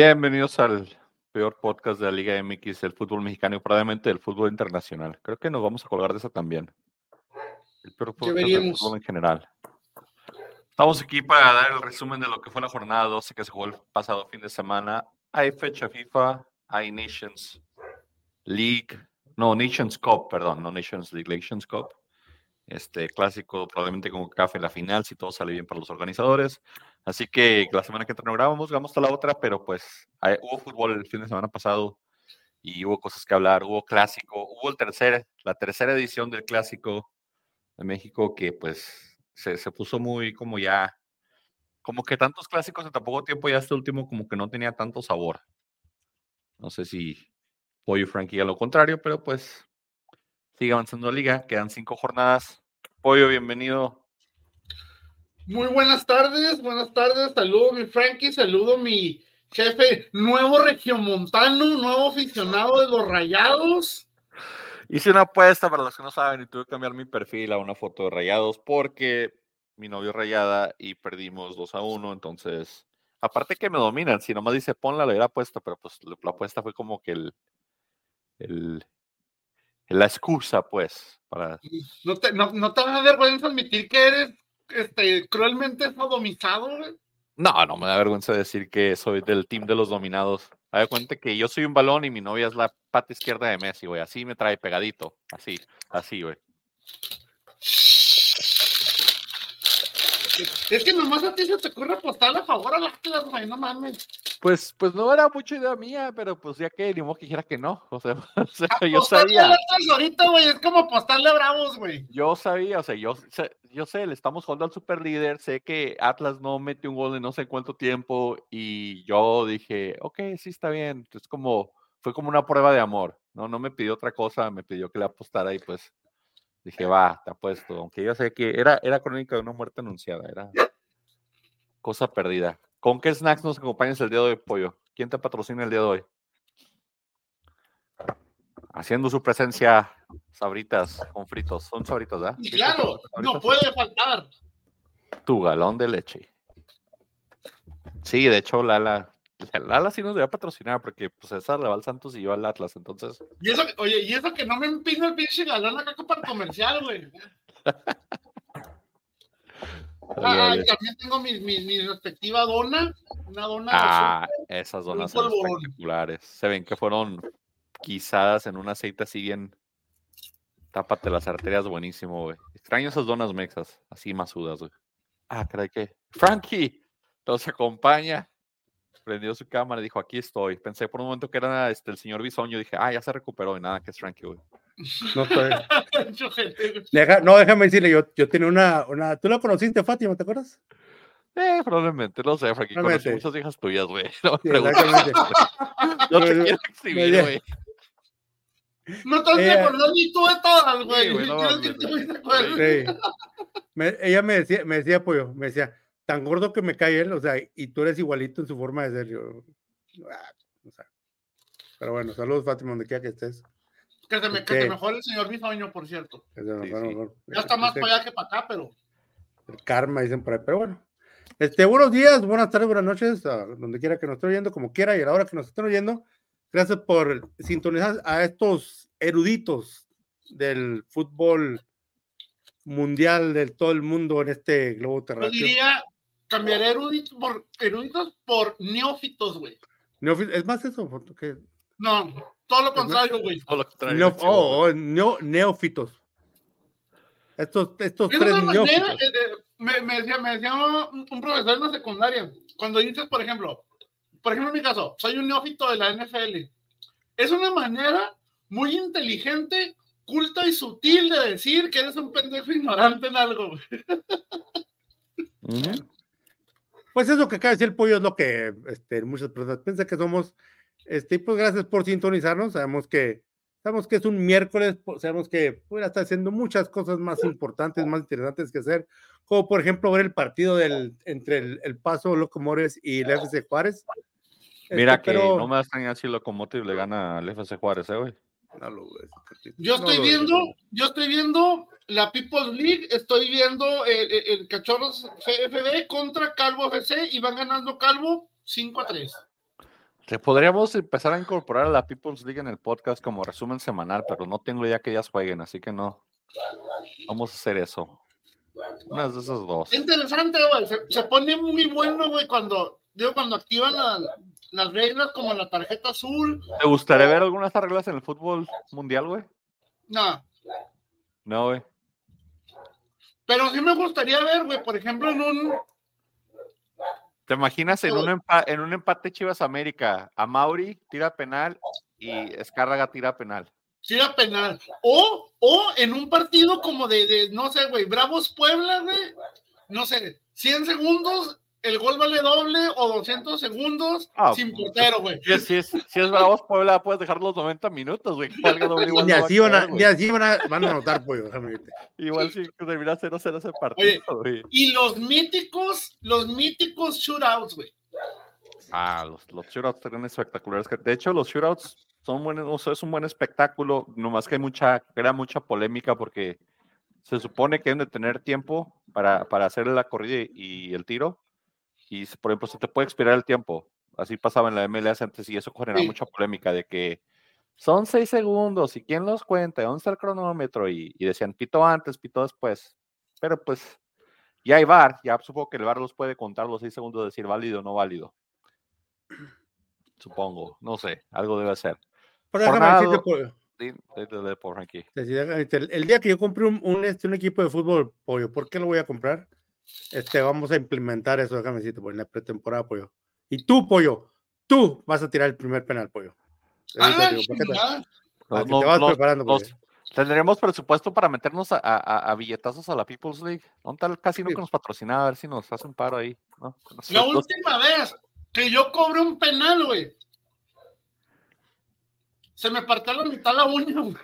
Bienvenidos al peor podcast de la Liga MX, el fútbol mexicano y probablemente el fútbol internacional. Creo que nos vamos a colgar de eso también. El peor podcast del fútbol en general. Estamos aquí para dar el resumen de lo que fue la jornada 12 que se jugó el pasado fin de semana. Hay fecha FIFA, hay Nations Cup, perdón, no Nations League, Nations Cup. Clásico probablemente con CAF en la final, si todo sale bien para los organizadores. Así que la semana que entra no grabamos hasta la otra, pero pues hubo fútbol el fin de semana pasado y hubo cosas que hablar, hubo clásico, hubo la tercera edición del clásico de México que pues se puso muy como que tantos clásicos en tan poco tiempo, ya este último como que no tenía tanto sabor. No sé si Pollo y Frankie a lo contrario, pero pues sigue avanzando la liga, quedan 5 jornadas. Pollo, bienvenido. Muy buenas tardes, saludo mi Frankie, saludo mi jefe, nuevo regiomontano, nuevo aficionado de los Rayados. Hice una apuesta para los que no saben y tuve que cambiar mi perfil a una foto de Rayados porque mi novio es Rayada y perdimos 2-1, entonces, aparte que me dominan, si nomás dice ponla, le hubiera puesto, pero pues la apuesta fue como que la excusa, pues, para... ¿No te da vergüenza admitir que eres cruelmente sodomizado, güey? No me da vergüenza decir que soy del team de los dominados. Haz de cuenta que yo soy un balón y mi novia es la pata izquierda de Messi, güey. Así me trae pegadito. Así, güey. Es que nomás a ti se te ocurre apostarle a favor al Atlas, güey, no mames. Pues no era mucha idea mía, pero pues ya que ni modo que dijera que no. O sea yo Apostarle sabía. al Atlas ahorita, güey, es como apostarle a Bravos, güey. Yo sabía, o sea, yo sé, le estamos jugando al super líder, sé que Atlas no metió un gol en no sé cuánto tiempo y yo dije, ok, sí está bien. Entonces fue como una prueba de amor, no me pidió otra cosa, me pidió que le apostara y pues dije, va, te apuesto, aunque yo sé que era crónica de una muerte anunciada, era cosa perdida. ¿Con qué snacks nos acompañas el día de hoy, Pollo? ¿Quién te patrocina el día de hoy? Haciendo su presencia, Sabritas con fritos. Son Sabritas, ¿verdad? Y claro, no puede faltar. Tu galón de leche. Sí, de hecho, Lala sí nos debe patrocinar porque pues esa le va al Santos y yo al Atlas, entonces. Y eso que no me empino el pinche galón acá para comercial, güey. También tengo mi respectiva dona, una dona. Esas donas son espectaculares. Se ven que fueron guisadas en un aceite así bien. Tápate las arterias, buenísimo, güey. Extraño esas donas mexas, así masudas, güey. Caray, ¿qué? Frankie nos acompaña. Prendió su cámara y dijo, aquí estoy. Pensé por un momento que era el señor Bisoño. Dije, ya se recuperó. Y nada, que es Frankie, güey. No estoy. Déjame decirle, yo tenía una. ¿Tú la conociste, Fátima, te acuerdas? Probablemente, no sé, Frankie. Conocí muchas hijas tuyas, güey. No sí, exactamente. No te quiero exhibir, güey. No te de acordar ni tú de todas, güey. Ella me decía, Pollo, me decía, tan gordo que me cae él, o sea, y tú eres igualito en su forma de ser. Yo, o sea, pero bueno, saludos, Fátima, donde quiera que estés. Que te mejore el señor Bisoño, por cierto. Mejor. Ya está más para allá que para acá, pero. El karma, dicen por ahí, pero bueno. Buenos días, buenas tardes, buenas noches, donde quiera que nos esté oyendo, como quiera, y a la hora que nos estén oyendo. Gracias por sintonizar a estos eruditos del fútbol mundial de todo el mundo en este globo terráqueo. Yo diría, cambiaré eruditos por neófitos, güey. Es más eso, que... No, todo lo contrario, güey. Todo lo contrario. Neófitos. Estos tres neófitos. Me decía un profesor en la secundaria, cuando dices, por ejemplo, en mi caso, soy un neófito de la NFL. Es una manera muy inteligente, culta y sutil de decir que eres un pendejo ignorante en algo. Pues eso que acaba de decir el Pollo es lo que muchas personas piensan que somos. Pues gracias por sintonizarnos. Sabemos que es un miércoles, sabemos que puede estar haciendo muchas cosas más importantes, más interesantes que hacer, como por ejemplo ver el partido entre el Paso Locomores y el FC Juárez. Mira que no me va a extrañar si Locomotive le gana al FC Juárez, güey. Yo estoy viendo la People's League, estoy viendo el Cachorros FB contra Calvo FC y van ganando Calvo 5-3. Podríamos empezar a incorporar a la People's League en el podcast como resumen semanal, pero no tengo idea que ellas jueguen, así que no. Vamos a hacer eso. Una de esas dos. Interesante, güey. Se pone muy bueno, güey, cuando activan las reglas como la tarjeta azul. ¿Te gustaría ver algunas reglas en el fútbol mundial, güey? No. No, güey. Pero sí me gustaría ver, güey, por ejemplo, ¿Te imaginas en un empate Chivas América? A Mauri tira penal y Escárraga tira penal. Tira penal. O en un partido como de no sé, güey, Bravos Puebla, güey. No sé, 100 segundos, el gol vale doble o 200 segundos sin portero, güey. Si es Bravos Puebla, puedes dejar los 90 minutos, güey. Ni así van a anotar, pollo. Igual si termina 0-0 ese partido, güey. Y los míticos shootouts, güey. Los shootouts serían espectaculares. De hecho, los shootouts son buenos, es un buen espectáculo, nomás que crea mucha polémica porque se supone que deben de tener tiempo para hacer la corrida y el tiro, y por ejemplo se te puede expirar el tiempo, así pasaba en la MLS antes y eso genera mucha polémica de que son 6 segundos y quién los cuenta, dónde está el cronómetro y decían pito antes, pito después, pero pues ya hay VAR, ya supongo que el VAR los puede contar los 6 segundos, decir válido o no válido, supongo, no sé, algo debe ser. Pero déjame decirte, pollo. El día que yo compré un equipo de fútbol, pollo, ¿por qué lo voy a comprar? Vamos a implementar eso, déjame decirte, en la pretemporada, pollo. Y tú, pollo, tú vas a tirar el primer penal, pollo. Te vas preparando, pollo. Tendremos presupuesto para meternos a billetazos a la People's League. ¿Dónde está el casino que nos patrocina? A ver si nos hace un paro ahí, ¿no? La última vez que yo cobré un penal, güey, se me partió la mitad la uña, güey.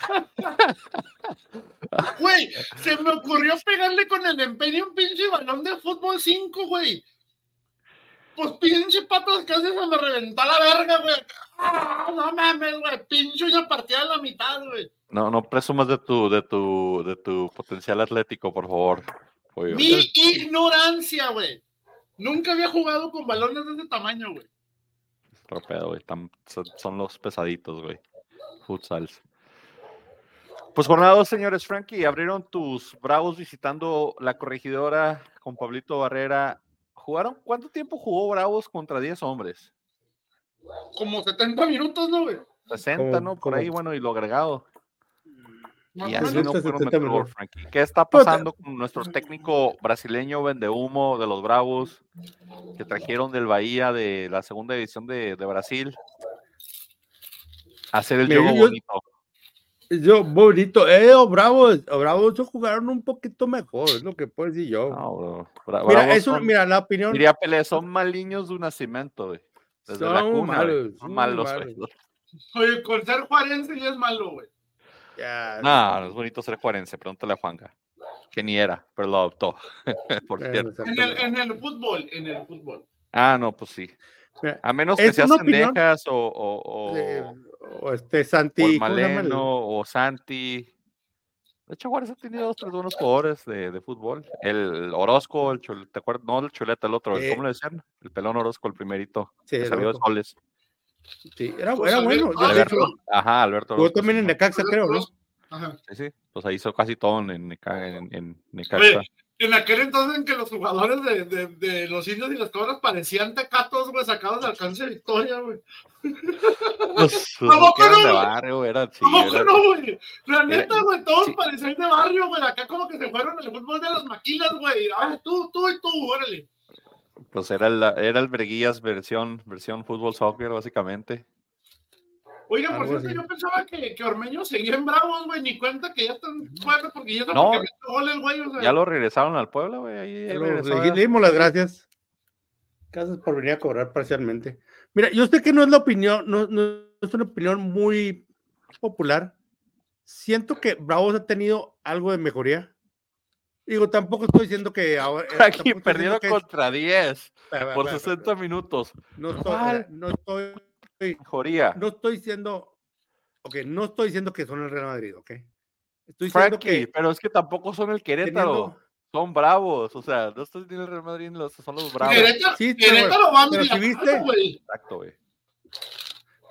Güey, se me ocurrió pegarle con el empeño un pinche balón de fútbol 5, güey. Pues pinche patas casi se me reventó la verga, güey. No mames, güey. Pinche uña partida a la mitad, güey. No presumas de tu potencial atlético, por favor. Pollo. Mi ignorancia, güey. Nunca había jugado con balones de ese tamaño, güey. Tropedo, güey. Son los pesaditos, güey. Futsals. Pues jornada 2, señores. Frankie, abrieron tus Bravos visitando la Corregidora con Pablito Barrera. ¿Cuánto tiempo jugó Bravos contra 10 hombres? Como 70 minutos, ¿no, güey? 60, ¿no? Por ahí, bueno, y lo agregado. Y así no fueron mejor, Frankie. ¿Qué está pasando con nuestro técnico brasileño vendehumo de los Bravos que trajeron del Bahía de la segunda división de Brasil? Hacer el juego bonito. Bravos jugaron un poquito mejor, es lo que puedo decir yo. No, mira, la opinión. Diría Pelé, son maliños de un nacimiento, güey. Desde la cuna, son malos, güey. Oye, con ser juarense ya es malo, güey. No es bonito ser juarense, pregúntale a Juanga, que ni era, pero lo adoptó. Por cierto. En el fútbol. No, pues sí. A menos que seas Cendejas o Santi Maleno o Santi. De hecho, Juárez ha tenido 2-3 buenos jugadores de fútbol. El Orozco, ¿te acuerdas? No, el Chuleta, el otro. ¿Cómo le decían? El pelón Orozco, el primerito. Sí, que salió de Soles. Sí, era bueno. Alberto. Jugó también en Necaxa, creo, ¿no? Ajá. Sí. Pues ahí hizo casi todo en Necaxa. Oye, en aquel entonces en que los jugadores de los indios y las cabras parecían tecatos, güey, sacados de alcance de Victoria, güey. Pues eran de barrio, eran no, güey. La neta, güey, todos parecían de barrio, güey. Acá como que se fueron al fútbol de las maquilas, güey. Tú y tú, órale. Pues era el Breguillas versión fútbol soccer, básicamente. Oiga, por cierto, yo pensaba que Ormeño seguía en Bravos, güey, ni cuenta que ya están fuera porque ya no, porque gol el güey, o sea. Ya lo regresaron al Puebla, güey. Le dimos las gracias. Gracias por venir a cobrar parcialmente. Mira, yo sé que no es la opinión, no es una opinión muy popular. Siento que Bravos ha tenido algo de mejoría. Digo, tampoco estoy diciendo que ahora. Aquí perdieron contra 10 por 60 minutos. No estoy mejoría. No estoy diciendo que son el Real Madrid, ¿ok? Estoy diciendo que. Pero es que tampoco son el Querétaro. Son Bravos, o sea, no estoy ni el Real Madrid, son los Bravos. Querétaro va a ¿pero si viste? Exacto, güey.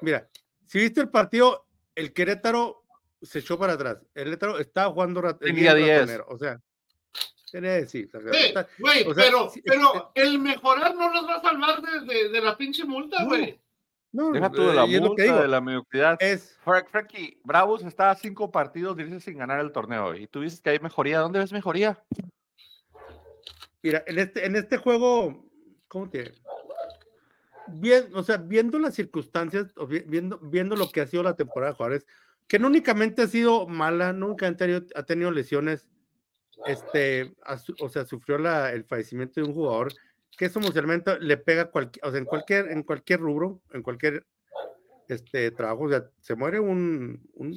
Mira, si viste el partido, el Querétaro se echó para atrás. El Querétaro estaba jugando Tenía 10. ratonero. O sea, tenía que decir. Güey, o sea, pero el mejorar no los va a salvar de la pinche multa, güey. No, deja tú de la y es lo multa, que digo, de la mediocridad. es Frankie, Bravos está a 5 partidos, dices, sin ganar el torneo. Y tú dices que hay mejoría. ¿Dónde ves mejoría? Mira, en este juego, ¿cómo te...? Bien, o sea, viendo las circunstancias, viendo lo que ha sido la temporada de Juárez, que no únicamente ha sido mala, nunca ha tenido lesiones, o sea, sufrió el fallecimiento de un jugador, que eso emocionalmente le pega o sea, en cualquier rubro, en cualquier trabajo, o sea, se muere un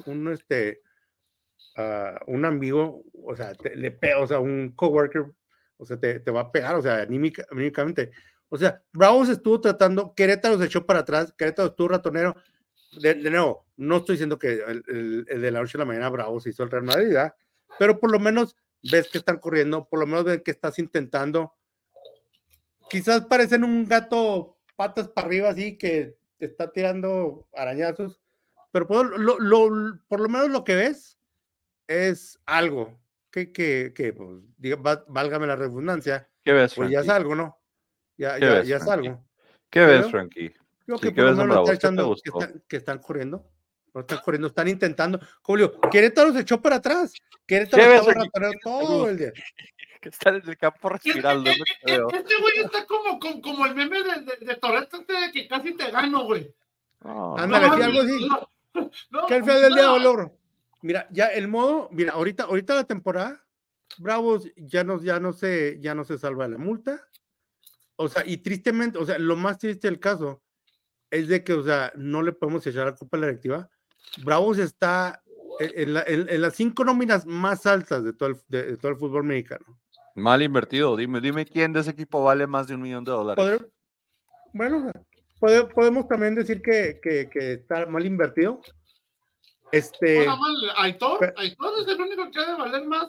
amigo, o sea, le pega, o sea, un coworker, o sea, te va a pegar, o sea, anímicamente. O sea, Bravos estuvo tratando, Querétaro se echó para atrás, Querétaro estuvo ratonero. De nuevo, no estoy diciendo que el de la noche a la mañana Bravos hizo el Real Madrid, ¿verdad? Pero por lo menos ves que están corriendo, por lo menos ves que estás intentando. Quizás parecen un gato patas para arriba, así que te está tirando arañazos, pero por lo menos lo que ves es algo que pues, válgame la redundancia, ¿Qué ves, pues ya es Frankie? algo, ¿no? Ya ves, es Frankie? algo. ¿Qué ves, Frankie? Creo Sí, que ¿qué por lo ves en menos lo está Bravos? ¿Qué te echando, gustó? que están corriendo. No están corriendo, están intentando. Julio, Querétaro se echó para atrás. Querétaro ¿Qué ves, estaba Frankie? ratonero todo el día. Que está en el campo respirando, es lo que veo. Este güey está como el meme de Toretto de que casi te gano, güey. Ándale, sí, algo así. Que al final del día valor. Mira, ya el modo, mira, ahorita la temporada, Bravos ya no se salva de la multa. O sea, y tristemente, o sea, lo más triste del caso es de que, o sea, no le podemos echar la culpa a la directiva. Bravos está en las 5 nóminas más altas de todo el fútbol mexicano. Mal invertido. Dime quién de ese equipo vale más de $1 millón. Bueno, podemos también decir que está mal invertido. Aitor es el único que ha de valer más.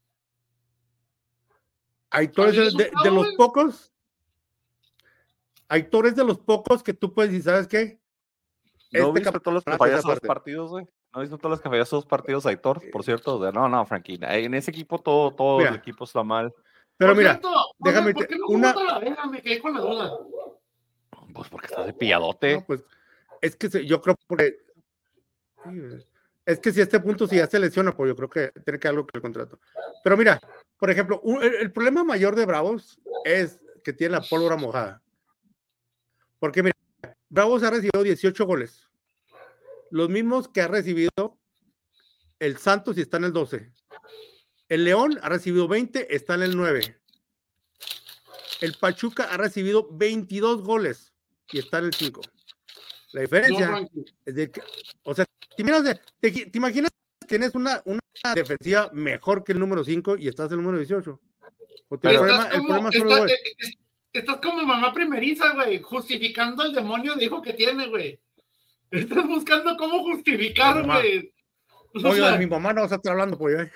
Aitor es de los pocos. Aitor es de los pocos que tú puedes decir, ¿sabes qué? ¿No viste todos los que fallas 2 partidos, güey? ¿No viste todos los que fallas 2 partidos, Aitor? Por cierto, no, Frankie. En ese equipo todo el equipo está mal. Pero por mira, cierto, déjame ¿por qué no jugó Talavera? Me quedé con la duda. Pues porque está de pilladote. No, pues es que yo creo porque es que si a este punto si ya se lesiona, pues yo creo que tiene que algo que el contrato. Pero mira, por ejemplo, el problema mayor de Bravos es que tiene la pólvora mojada. Porque mira, Bravos ha recibido 18 goles. Los mismos que ha recibido el Santos y está en el 12. El León ha recibido 20, está en el 9. El Pachuca ha recibido 22 goles y está en el 5. La diferencia es de que, o sea, ¿te imaginas que tienes una defensiva mejor que el número 5 y estás en el número 18? El problema son los goles. Estás como mamá primeriza, güey, justificando el demonio de hijo que tiene, güey. Estás buscando cómo justificar, güey. Oye, de mi mamá no vas a estar hablando, pues.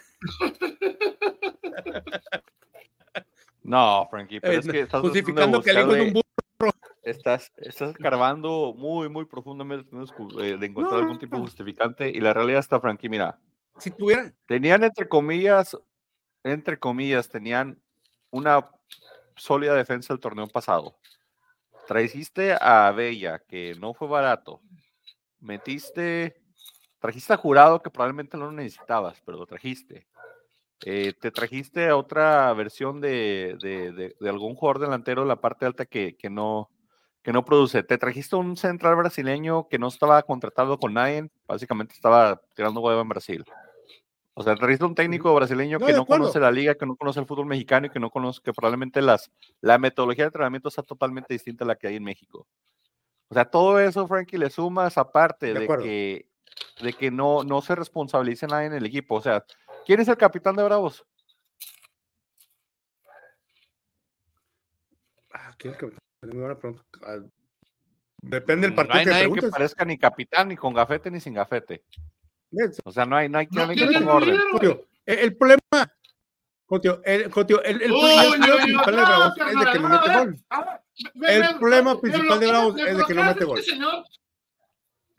No, Frankie, pero es que estás justificando que el hijo es un burro. Estás escarbando muy, muy profundamente de encontrar algún tipo de justificante y la realidad está, Frankie, mira. Si tuvieran... Tenían entre comillas, tenían una sólida defensa el torneo pasado. Trajiste a Bella, que no fue barato. Trajiste a Jurado, que probablemente no lo necesitabas, pero lo trajiste. Te trajiste a otra versión de algún jugador delantero en la parte alta que no produce. Te trajiste un central brasileño que no estaba contratado con nadie, básicamente estaba tirando huevo en Brasil. O sea, trajiste un técnico brasileño que no conoce la liga, que no conoce el fútbol mexicano y que no conoce, que probablemente la metodología de entrenamiento está totalmente distinta a la que hay en México. O sea, todo eso, Frankie, le sumas aparte de que no se responsabilice nadie en el equipo. O sea, ¿quién es el capitán de Bravos? ¿Quién es el capitán? Depende del partido. No hay nadie que parezca ni capitán, ni con gafete, ni sin gafete. O sea, no hay que con orden. El problema, el problema principal de Bravos es de que no mete gol. El problema principal de Bravos es de que no mete gol.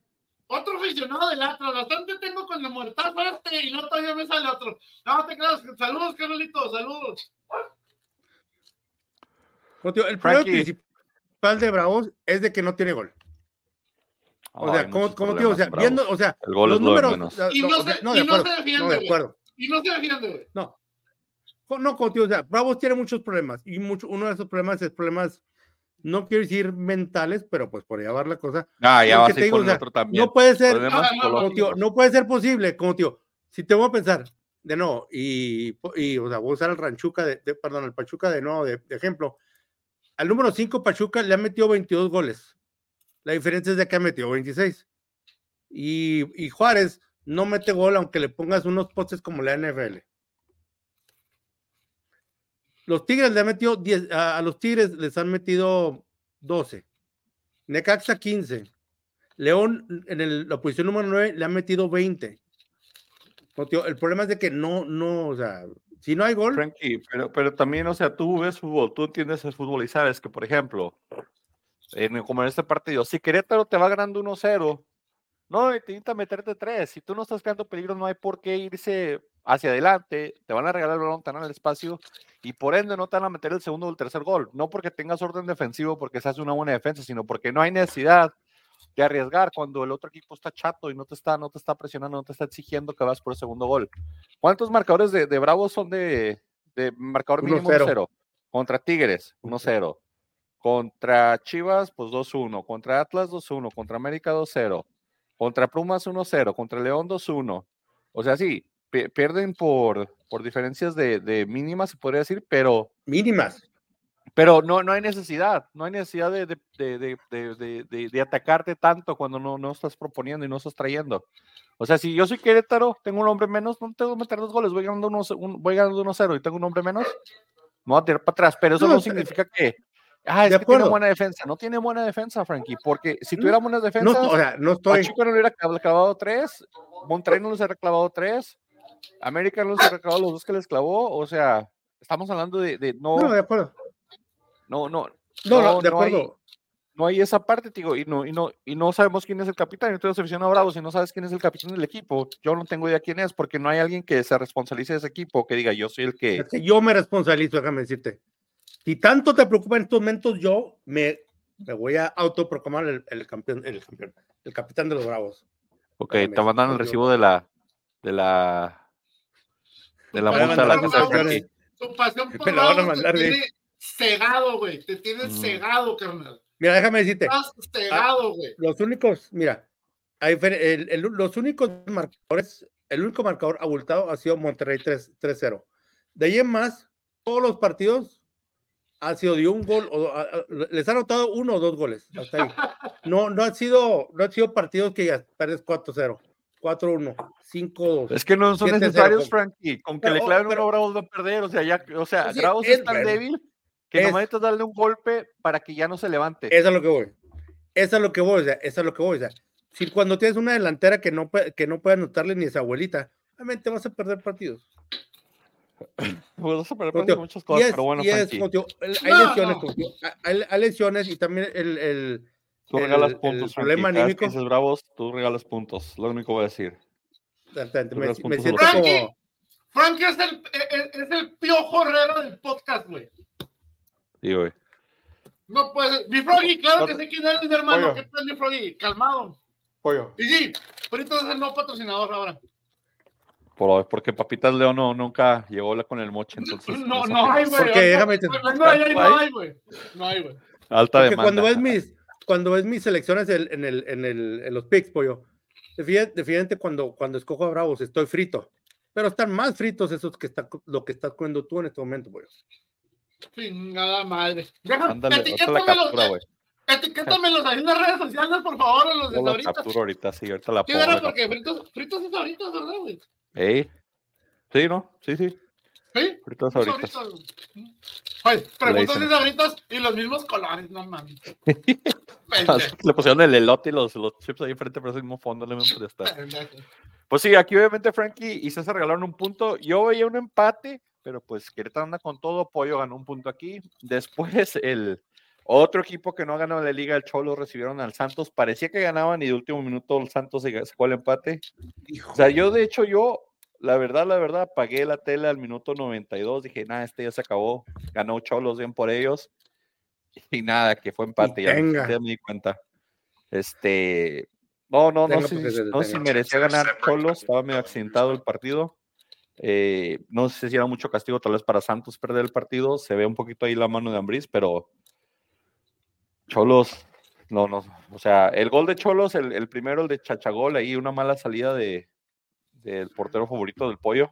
Otro aficionado del Atlas, bastante tengo con el muertazo y no todavía me sale otro. No te creas, saludos, Carolito, saludos. El problema principal de Bravos es de que no tiene gol. O sea, como digo, o sea, viendo, o sea, el gol los es lo de números. menos. Y no se defiende, güey. Y no se defiende, güey. No, como digo, o sea, Bravos tiene muchos problemas. Y uno de esos problemas es problemas, no quiero decir mentales, pero pues por llevar la cosa. Ya vas a ir con el otro también. No puede ser, no puede ser posible, como tío, si te voy a pensar, de nuevo, y o sea, voy a usar al Ranchuca, perdón, al Pachuca de nuevo, de ejemplo. Al número 5, Pachuca, le ha metido 22 goles. La diferencia es de que ha metido 26. Y Juárez no mete gol, aunque le pongas unos postes como la NFL. Los Tigres le han metido 10, a los Tigres les han metido 12. Necaxa 15. León en la posición número 9 le han metido 20. No, tío, el problema es de que no, o sea, si no hay gol. Frankie, pero también, o sea, tú ves fútbol, tú entiendes el fútbol y sabes que, por ejemplo, como en este partido, si Querétaro te va ganando 1-0, no, te intenta meterte 3. Si tú no estás creando peligro, no hay por qué irse hacia adelante. Te van a regalar el balón, te van a dar el espacio y por ende no te van a meter el segundo o el tercer gol. No porque tengas orden defensivo, porque se hace una buena defensa, sino porque no hay necesidad de arriesgar cuando el otro equipo está chato y no te está presionando, no te está exigiendo que vas por el segundo gol. ¿Cuántos marcadores de Bravos son de marcador mínimo 1-0? Contra Tigres, 1-0. Contra Chivas, pues 2-1. Contra Atlas, 2-1. Contra América, 2-0. Contra Pumas 1-0, contra León 2-1. O sea, sí, pierden por diferencias de mínimas, se podría decir, pero... Mínimas. Pero no hay necesidad, de atacarte tanto cuando no estás proponiendo y no estás trayendo. O sea, si yo soy Querétaro, tengo un hombre menos, no tengo que meter 2 goles, voy ganando 1-0 y tengo un hombre menos, me voy a tirar para atrás, pero eso no significa que... es que tiene buena defensa. No tiene buena defensa, Frankie, porque si tuviera buenas defensas, Pachuca no le hubiera clavado 3, Monterrey no les hubiera clavado 3, América no les hubiera clavado los 2 que les clavó. O sea, estamos hablando de no. No, de acuerdo. No, de acuerdo. No hay esa parte, digo, y no sabemos quién es el capitán. Yo estoy aficionado a Bravos y no sabes quién es el capitán del equipo. Yo no tengo idea quién es, porque no hay alguien que se responsabilice de ese equipo, que diga, yo soy el que... Es que yo me responsabilizo, déjame decirte. Si tanto te preocupa en estos momentos, yo me voy a autoproclamar el campeón, el capitán de los Bravos. Ok, te mandan el recibo de la multa a la que tu pasión por Bravos te tiene cegado, güey. Te tiene cegado, carnal. Mira, déjame decirte. Estás cegado, güey. Los únicos, mira, los únicos marcadores, el único marcador abultado ha sido Monterrey 3-0. De ahí en más, todos los partidos ha sido de un gol, les ha anotado 1 o 2 goles, hasta ahí. No han sido partidos que ya pierdes 4-0, 4-1, 5-2. Es que no son necesarios, Frankie, con que le claven uno, Bravos va a perder, o sea, sí, Bravos es tan débil que nomás necesitas darle un golpe para que ya no se levante. Eso es lo que voy, o sea, si cuando tienes una delantera que no puede anotarle ni a esa abuelita, obviamente vas a perder partidos. Pues vas a perder muchas cosas, pero bueno, Frankie. Hay lesiones y también tú regalas puntos, problema anímico. Que dices Bravos, tú regalas puntos, lo único que voy a decir. Me siento como... Frankie es el Piojo Herrera del podcast, güey. Sí, güey. No puede ser. Mi Froggy, claro que sé quién es mi hermano. ¿Qué tal, mi Froggy? Calmado. Pollo. Y sí, Fritos es el nuevo patrocinador ahora. Porque Papitas León nunca llegó con el moche, entonces. No hay, güey. Porque déjame no hay, güey. Alta porque demanda. Cuando ves mis selecciones en los picks, pollo, definitivamente cuando escojo a Bravos estoy frito. Pero están más fritos esos lo que estás comiendo tú en este momento, pollo. Chingada madre. Etiquétamelos ahí en las redes sociales, por favor, a los de ahorita. Capturo ahorita, sí, ahorita la pongo. ¿Qué era? Porque fritos es ahorita, ¿verdad, güey? Sí, ¿no? Sí. ¿Sí? Fritos ahorita. Oye, preguntas de ahorita y los mismos colores, no mames. Le pusieron el elote y los chips ahí enfrente, pero es el mismo fondo, le mismo está. Pues sí, aquí obviamente Frankie y César regalaron un punto. Yo veía un empate, pero pues Querétaro anda con todo. Pollo ganó un punto aquí. Después Otro equipo que no ha ganado la liga, el Cholos, recibieron al Santos. Parecía que ganaban y de último minuto el Santos se sacó el empate. O sea, yo, la verdad, apagué la tele al minuto 92. Dije, nada, ya se acabó. Ganó Cholos, bien por ellos. Y nada, que fue empate. Ya me di cuenta. No sé si merecía ganar Cholos. Estaba medio accidentado el partido. No sé si era mucho castigo tal vez para Santos perder el partido. Se ve un poquito ahí la mano de Ambriz, pero Cholos, no, o sea, el gol de Cholos, el primero, el de Chachagol, ahí una mala salida del portero favorito del Pollo.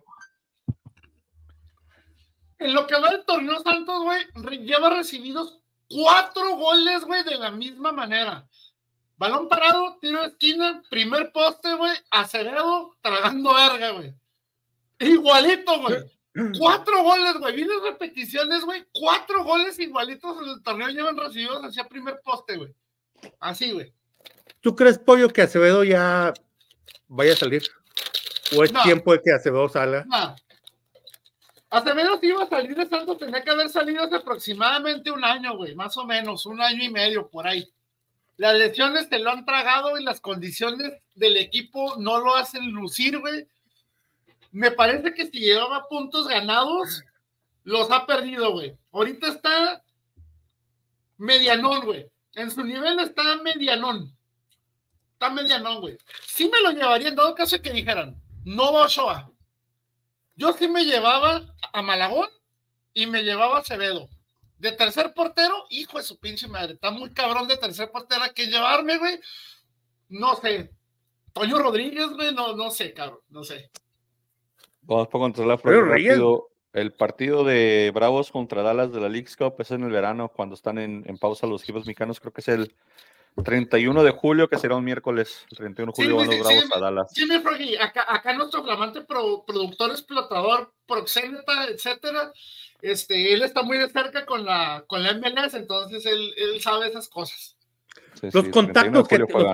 En lo que va del torneo Santos, güey, lleva recibidos 4 goles, güey, de la misma manera. Balón parado, tiro de esquina, primer poste, güey, Acevedo tragando verga, güey. Igualito, güey. 4 goles, güey. Vienen repeticiones, güey. 4 goles igualitos en el torneo llevan recibidos hacia primer poste, güey. Así, güey. ¿Tú crees, Pollo, que Acevedo ya vaya a salir? ¿O es tiempo de que Acevedo salga? No. Acevedo si iba a salir de Santos, tenía que haber salido hace aproximadamente un año, güey. Más o menos, 1 año y medio, por ahí. Las lesiones te lo han tragado y las condiciones del equipo no lo hacen lucir, güey. Me parece que si llevaba puntos ganados, los ha perdido, güey. Ahorita está medianón, güey. En su nivel está medianón. Está medianón, güey. Sí me lo llevaría en dado caso que dijeran, no va Ochoa. Yo sí me llevaba a Malagón y me llevaba a Acevedo. De tercer portero, hijo de su pinche madre. Está muy cabrón de tercer portero a que llevarme, güey. No sé. Toño Rodríguez, güey, no sé, cabrón. No sé. Vamos a controlar rápido. El partido de Bravos contra Dallas de la Leagues Cup es en el verano, cuando están en pausa los equipos mexicanos. Creo que es el 31 de julio, que será un miércoles. El 31 de julio van los Bravos a Dallas. Sí, mi Froggy, acá nuestro flamante productor, explotador, proxeneta, etcétera, él está muy de cerca con la MLS, entonces él sabe esas cosas. Sí, los contactos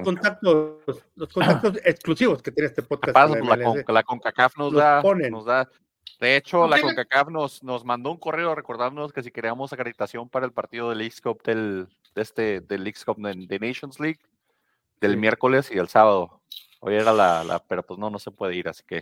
exclusivos que tiene este podcast. La CONCACAF nos da. De hecho, la CONCACAF nos mandó un correo recordándonos que si queríamos acreditación para el partido del Leagues Cup del Leagues Cup de Nations League del miércoles y el sábado. Hoy era pero pues no se puede ir, así que.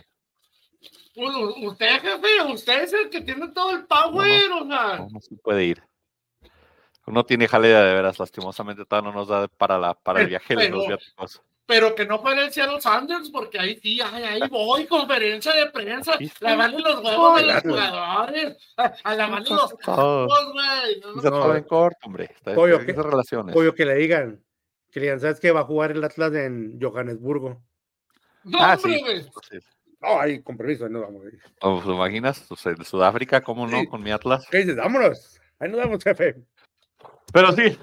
Usted, jefe, usted es el que tiene todo el power, o sea. No se puede ir. Uno tiene jalea de veras, lastimosamente todavía no nos da para el viaje de los viáticos. Pero que no fuera el Seattle Sanders, porque ahí sí, ahí voy, conferencia de prensa, lavarle los huevos a los jugadores, a lavarle los campos, güey. Está todo en corto, hombre. Pollo, que le digan, ¿sabes qué? Va a jugar el Atlas en Johannesburgo. No, hombre, güey. Sí. No, ahí, con permiso, no vamos a ir. ¿Te imaginas? En Sudáfrica, ¿cómo no? Con mi Atlas. ¿Qué dices? Vámonos. Ahí nos vamos, jefe. Pero sí,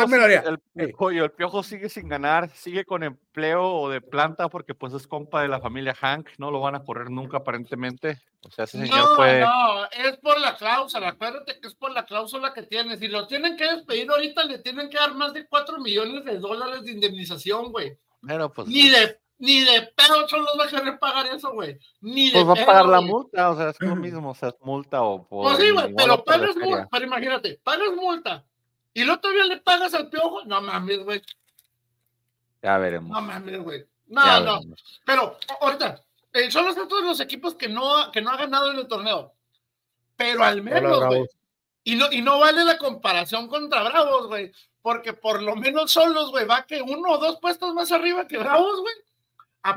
el Piojo sigue sin ganar, sigue con empleo o de planta porque pues es compa de la familia Hank, no lo van a correr nunca aparentemente. O sea, ese señor No, es por la cláusula, acuérdate que es por la cláusula que tiene. Si lo tienen que despedir ahorita, le tienen que dar más de $4 millones de indemnización, güey. Pero pues... Ni de pedo solo va a querer pagar eso, güey. Pues va a pagar la multa, o sea, es lo mismo, o sea, es multa o... Pues sí, güey, pero pagas multa, pero imagínate, pagas multa. ¿Y luego todavía le pagas al Piojo? No mames, güey. Ya veremos. No mames, güey. No. Pero ahorita, son los otros los equipos que no ha ganado en el torneo. Pero al menos, güey. Y no vale la comparación contra Bravos, güey. Porque por lo menos Solos, güey, va que 1 o 2 puestos más arriba que Bravos, güey. A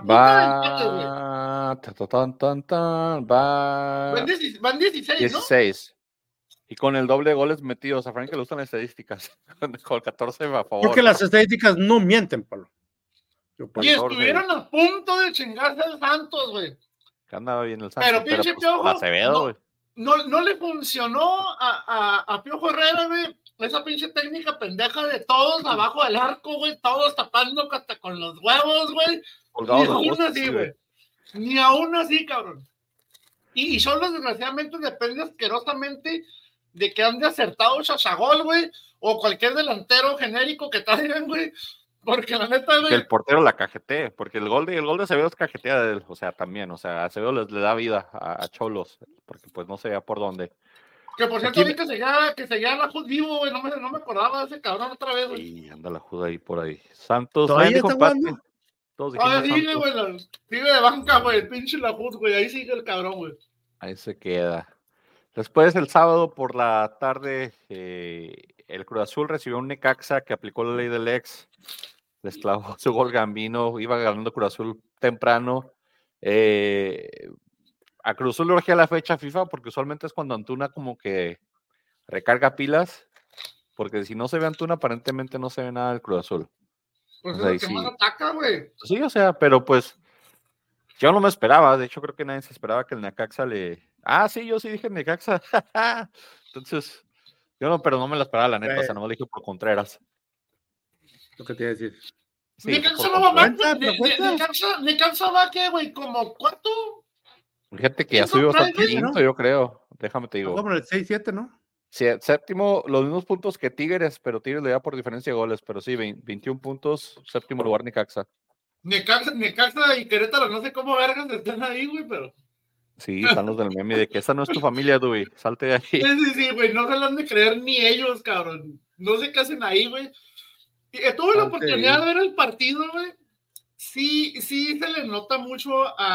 punta del empate, güey. Van 16, 16. ¿No? Y con el doble de goles metidos, a Frank le gustan las estadísticas. Con 14 a favor. Porque las estadísticas no mienten, Pablo. Y estuvieron a punto de chingarse al Santos, güey. Que andaba bien el Santos. Pero pinche Piojo, Acevedo, güey. No le funcionó a Piojo Herrera, güey. Esa pinche técnica pendeja de todos abajo del arco, güey. Todos tapando hasta con los huevos, güey. Ni aún así, güey. Ni aún así, cabrón. Y solo desgraciadamente depende asquerosamente de que ande acertado Chachagol, güey, o cualquier delantero genérico que traigan, güey, porque la neta, güey. Que el portero la cajetee, porque el gol de Acevedo es cajetea de él, o sea, también, o sea, Acevedo le da vida a Cholos, porque pues no sé por dónde. Que por cierto, Aquí- vi que seguía la Jud vivo, güey. No me acordaba de ese cabrón otra vez, güey. Y anda la Juda ahí por ahí. Santos, nadie ¿Todavía dijo está empate. jugando? Todos Todavía dijimos sigue, Santos. güey. Sigue de banca, güey. El pinche la Jud, güey. Ahí sigue el cabrón, güey. Ahí se queda. Después, el sábado por la tarde, el Cruz Azul recibió un Necaxa que aplicó la ley del ex. Les clavó su gol Gambino. Iba ganando Cruz Azul temprano. A Cruz Azul le urgía la fecha FIFA porque usualmente es cuando Antuna como que recarga pilas. Porque si no se ve Antuna, aparentemente no se ve nada del Cruz Azul. Pues O es sea, lo y que más sí, ataca, güey. sí, o sea, pero pues yo no me esperaba. De hecho, creo que nadie se esperaba que el Necaxa le. Ah, sí, yo sí dije Necaxa. Entonces, yo no, pero no me la esperaba, la neta. O sea, no me lo dije por Contreras. Lo que te iba a decir. Sí, fue Necaxa por no va mal. Contreras. ¿Cuenta? ¿Pero cuenta? Necaxa va, ¿qué, güey? ¿Como cuarto? Fíjate que ya ¿Quinto subió hasta por ahí, güey? quinto, yo creo. Déjame te Bajó digo. por el 6-7, ¿no? Sí, séptimo, los mismos puntos que Tigres, pero Tigres le da por diferencia de goles. Pero sí, 21 puntos, séptimo lugar Necaxa. Necaxa y Querétaro, no sé cómo vergas están ahí, güey, pero. Sí, están los del meme de que esa no es tu familia, Dewey. Salte de Sí, ahí. sí, güey, no se lo han de creer ni ellos, cabrón. No sé qué hacen ahí, güey. Tuve la Salte de oportunidad de ahí. ver el partido, güey. Sí, sí se le nota mucho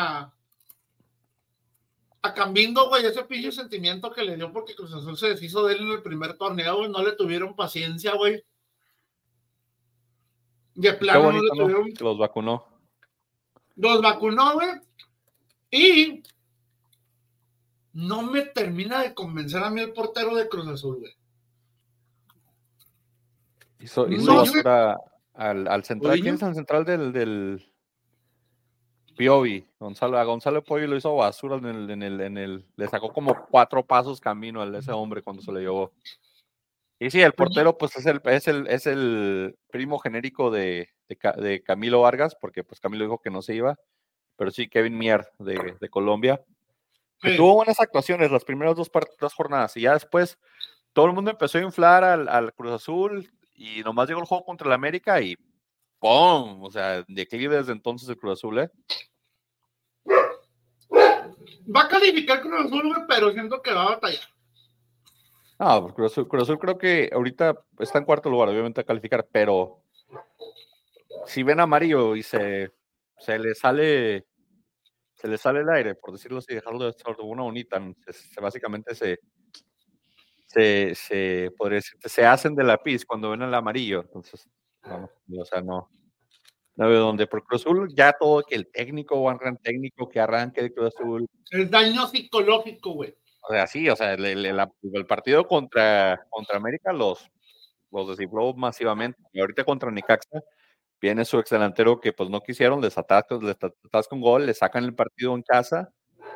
a Cambindo, güey, ese pinche sentimiento que le dio porque Cruz Azul se deshizo de él en el primer torneo, güey. No le tuvieron paciencia, güey. De Y qué plano no le bonito, ¿no? tuvieron. Que los vacunó. Los vacunó, güey. Y no me termina de convencer a mí el portero de Cruz Azul, güey. Hizo No, basura al central. ¿Quién ¿Odiño? es el central del Piovi? A Gonzalo Piovi lo hizo basura le sacó como 4 pasos camino a ese hombre cuando se le llevó. Y sí, el portero pues es el primo genérico de Camilo Vargas, porque pues Camilo dijo que no se iba, pero sí, Kevin Mier de Colombia, que tuvo buenas actuaciones las primeras dos jornadas, y ya después todo el mundo empezó a inflar al Cruz Azul, y nomás llegó el juego contra el América y ¡pum! O sea, declive desde entonces el Cruz Azul, ¿eh? va a calificar Cruz Azul, güey, pero siento que va a batallar. No, Cruz Azul creo que ahorita está en cuarto lugar, obviamente a calificar, pero si ven amarillo y se le sale el aire, por decirlo así, dejarlo de una bonita, básicamente podría decir, se hacen de la pis cuando ven el amarillo, entonces, no, o sea, no veo dónde, por Cruz Azul ya todo, que el técnico o un gran técnico que arranque de Cruz Azul, Es daño psicológico, güey. o sea, sí, o sea, el partido contra América los descifró masivamente, y ahorita contra Necaxa viene su exdelantero que pues no quisieron, les atasca un gol, le sacan el partido en casa.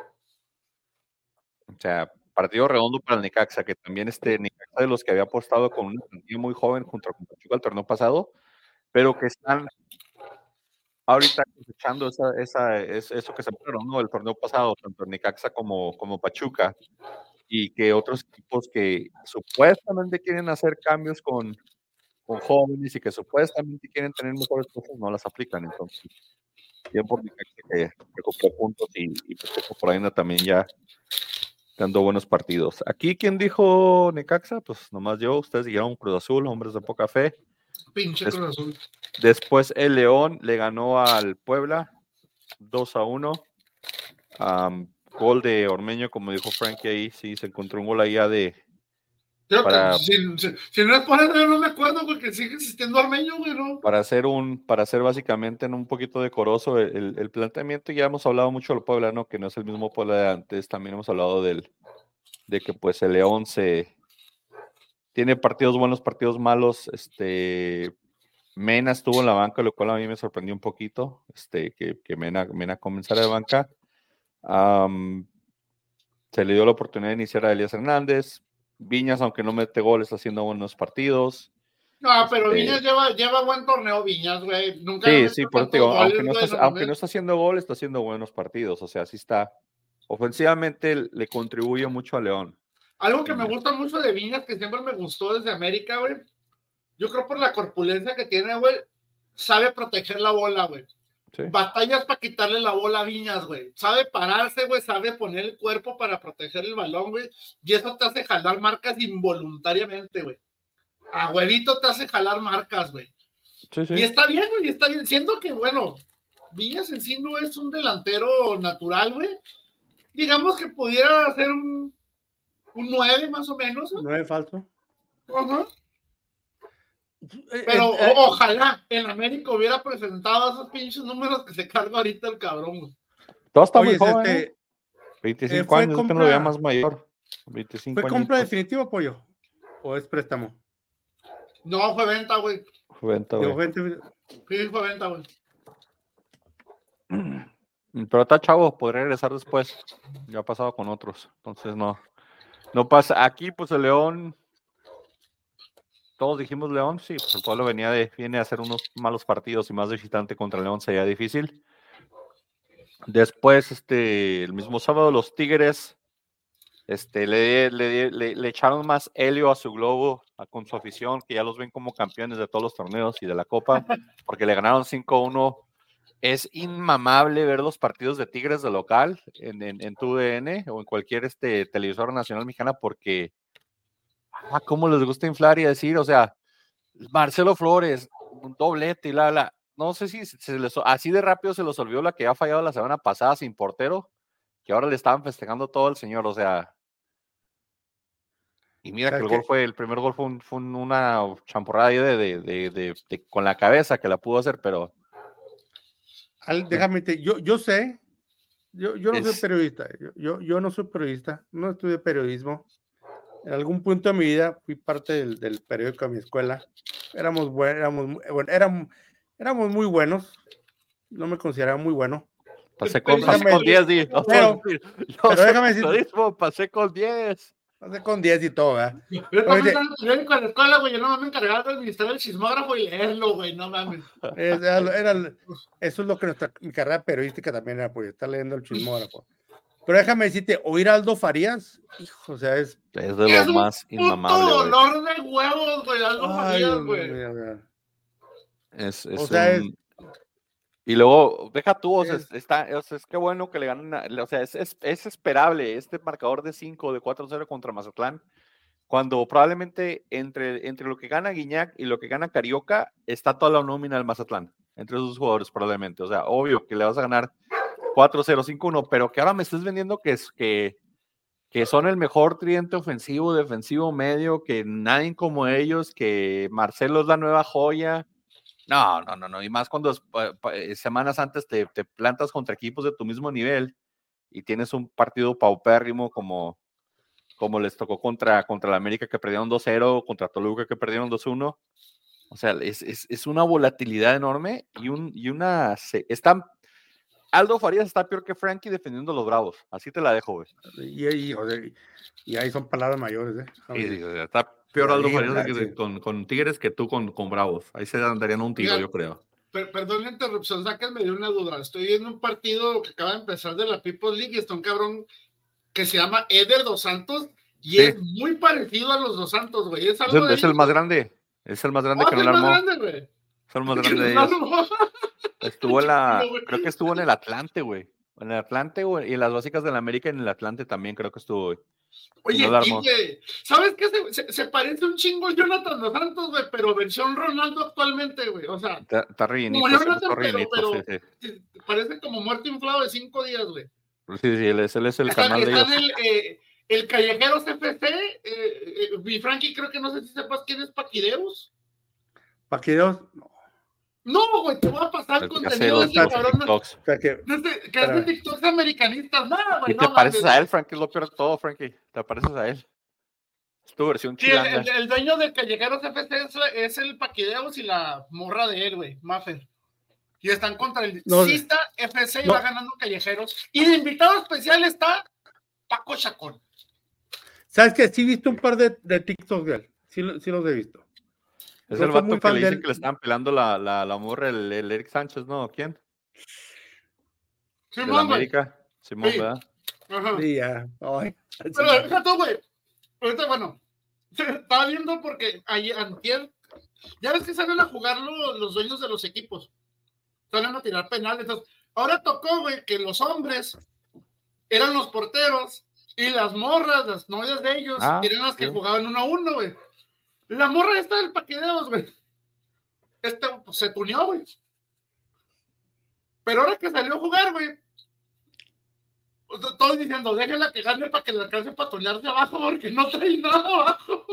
O sea, partido redondo para el Necaxa, que también Necaxa de los que había apostado con una plantilla muy joven junto con Pachuca el torneo pasado, pero que están ahorita cosechando eso que se fueron, ¿no? El torneo pasado, tanto Necaxa como Pachuca, y que otros equipos que supuestamente quieren hacer cambios con jóvenes y que supuestamente quieren tener mejores cosas, no las aplican. Entonces, bien por Necaxa que recuperó puntos y Pachuca por ahí anda también ya dando buenos partidos. Aquí, ¿quién dijo Necaxa? Pues nomás yo, ustedes dijeron Cruz Azul, hombres de poca fe. Pinche Cruz Azul. Después el León le ganó al Puebla 2-1. Gol de Ormeño, como dijo Frankie ahí, sí, se encontró un gol ahí de... Para, si no es por eso, yo no me acuerdo, porque sigue existiendo Armeño, güey, ¿no? para hacer básicamente en un poquito decoroso el planteamiento. Ya hemos hablado mucho del Puebla, ¿no? Que no es el mismo Puebla de antes. También hemos hablado de que pues el León tiene partidos buenos, partidos malos. Mena estuvo en la banca, lo cual a mí me sorprendió un poquito, que Mena comenzara de banca. Se le dio la oportunidad de iniciar a Elías Hernández. Viñas, aunque no mete goles, está haciendo buenos partidos. No, pero Viñas lleva buen torneo, Viñas, güey. Nunca Sí, por eso te digo, goles, aunque no está haciendo gol, está haciendo buenos partidos. O sea, sí está. Ofensivamente le contribuye mucho a León. Algo que me gusta mucho de Viñas, que siempre me gustó desde América, güey. Yo creo por la corpulencia que tiene, güey, sabe proteger la bola, güey. batallas para quitarle la bola a Viñas, güey. Sabe pararse, güey, sabe poner el cuerpo para proteger el balón, güey. Y eso te hace jalar marcas involuntariamente, güey. A huevito te hace jalar marcas, güey. Sí, sí. Y está bien, güey, está bien. Siento que, bueno, Viñas en sí no es un delantero natural, güey. Digamos que pudiera ser un 9 más o menos, ¿no? 9 falso. Ajá. Pero ojalá en América hubiera presentado esos pinches números que se carga ahorita el cabrón, güey. Todo está Oye, muy joven, ¿eh? 25 años, es que no lo veía más mayor. 25 ¿Fue compra definitiva, Pollo? ¿O es préstamo? No, fue venta, güey. Fue venta, güey. Sí, fue venta, güey. Pero está chavo, podría regresar después. Ya ha pasado con otros. Entonces no pasa. Aquí, pues el León. Todos dijimos León, sí, pues el pueblo viene a hacer unos malos partidos y más de visitante contra el León sería difícil. Después, el mismo sábado, los Tigres le echaron más helio a su globo con su afición, que ya los ven como campeones de todos los torneos y de la Copa, porque le ganaron 5-1. Es inmamable ver los partidos de Tigres de local en TUDN o en cualquier televisor nacional mexicana, porque cómo les gusta inflar y decir, o sea, Marcelo Flores, un doblete y no sé si así de rápido se los olvidó la que había fallado la semana pasada sin portero, que ahora le estaban festejando todo al señor, o sea. Y mira que el primer gol fue una champurrada ahí con la cabeza que la pudo hacer, pero. Déjame decir, yo sé, yo no soy periodista, yo no soy periodista, no estudié periodismo. En algún punto de mi vida fui parte del periódico de mi escuela. Éramos muy buenos. No me consideraba muy bueno. Pasé con 10, pero déjame decir, pasé con 10. Pasé con 10 y todo, ¿verdad? Yo estaba en el periódico de la escuela, güey. Yo no me encargaba de administrar el chismógrafo y leerlo, güey. No mames. Eso es lo que mi carrera periodística también era, pues, estar leyendo el chismógrafo. Pero déjame decirte, oír a Aldo Farías, hijo, o sea, es de lo más inmamable. Es un dolor de huevos, güey, Aldo Farías, güey. O sea, y luego, deja tú, o sea, es que bueno que le ganan, o sea, es esperable este marcador de 5, de 4-0 contra Mazatlán, cuando probablemente entre lo que gana Guiñac y lo que gana Carioca, está toda la nómina del Mazatlán, entre esos jugadores probablemente, o sea, obvio que le vas a ganar 4-0, 5-1, pero que ahora me estés vendiendo que son el mejor tridente ofensivo, defensivo, medio, que nadie como ellos, que Marcelo es la nueva joya. No, y más cuando semanas antes te plantas contra equipos de tu mismo nivel y tienes un partido paupérrimo como les tocó contra la América, que perdieron 2-0, contra Toluca, que perdieron 2-1. O sea, es una volatilidad enorme Aldo Farías está peor que Frankie defendiendo a los Bravos. Así te la dejo, güey. Y ahí son palabras mayores, ¿eh? Sí, o sea, está peor Aldo Farías con Tigres que tú con Bravos. Ahí se darían un tiro, yo creo. Perdón la interrupción, sáquenme de una duda. Estoy viendo un partido que acaba de empezar de la People's League y está un cabrón que se llama Eder Dos Santos y es muy parecido a los Dos Santos, güey. Es el más grande. Es el más grande que no lo armó. Es el más grande de ellos. Creo que estuvo en el Atlante, güey. En el Atlante, güey, y en las básicas del América en el Atlante también creo que estuvo, güey. Oye, güey, ¿sabes qué? Se parece un chingo a Jonathan Dos Santos, güey, pero versión Ronaldo actualmente, güey. O sea, está rellenito. Como Jonathan, pero parece como muerto inflado de 5 días, güey. Sí, él es el canal de ellos. El Callejeros FC, mi Frankie, creo que no sé si sepas quién es Paquideus. ¿Paquideus? No, güey, te voy a pasar contenido de ese cabrón. Que hace TikToks americanistas, nada, güey. ¿Y te pareces a él, Frankie? Es lo peor de todo, Frankie. Te pareces a él. Es tu versión chilanga. Sí, el dueño de Callejeros FC es el Paquideus y la morra de él, güey, Maffer. Y están contra el Cista FC y va ganando Callejeros. Y de invitado especial está Paco Chacón. ¿Sabes qué? Sí he visto un par de TikToks de él. Sí los he visto. Es el vato que le dicen que le estaban pelando la morra, el Eric Sánchez, ¿no? ¿Quién? Simón, de la América. Simón, sí. ¿verdad? Ajá. Sí, ya. Ay, pero déjate, güey. Ahorita, bueno, estaba viendo porque antier, ya ves que salen a jugar los dueños de los equipos. salen a tirar penales. Entonces, ahora tocó, güey, que los hombres eran los porteros y las morras, las novias de ellos, eran las que jugaban 1-1, güey. La morra esta del paquideos, güey. Pues, se tuneó, güey. Pero ahora que salió a jugar, güey, todos diciendo, déjenla que gane para que le alcance para tunearse abajo, porque no trae nada abajo.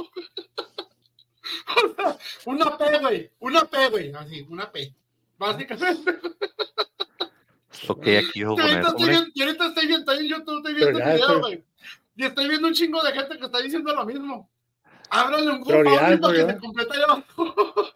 O sea, una P, güey, así, una P. Básicamente. Ok, aquí voy a poner. Y ahorita estoy viendo en YouTube, estoy viendo el video, güey. Y estoy viendo un chingo de gente que está diciendo lo mismo. Ábrale un grupo para que se complete ahí abajo.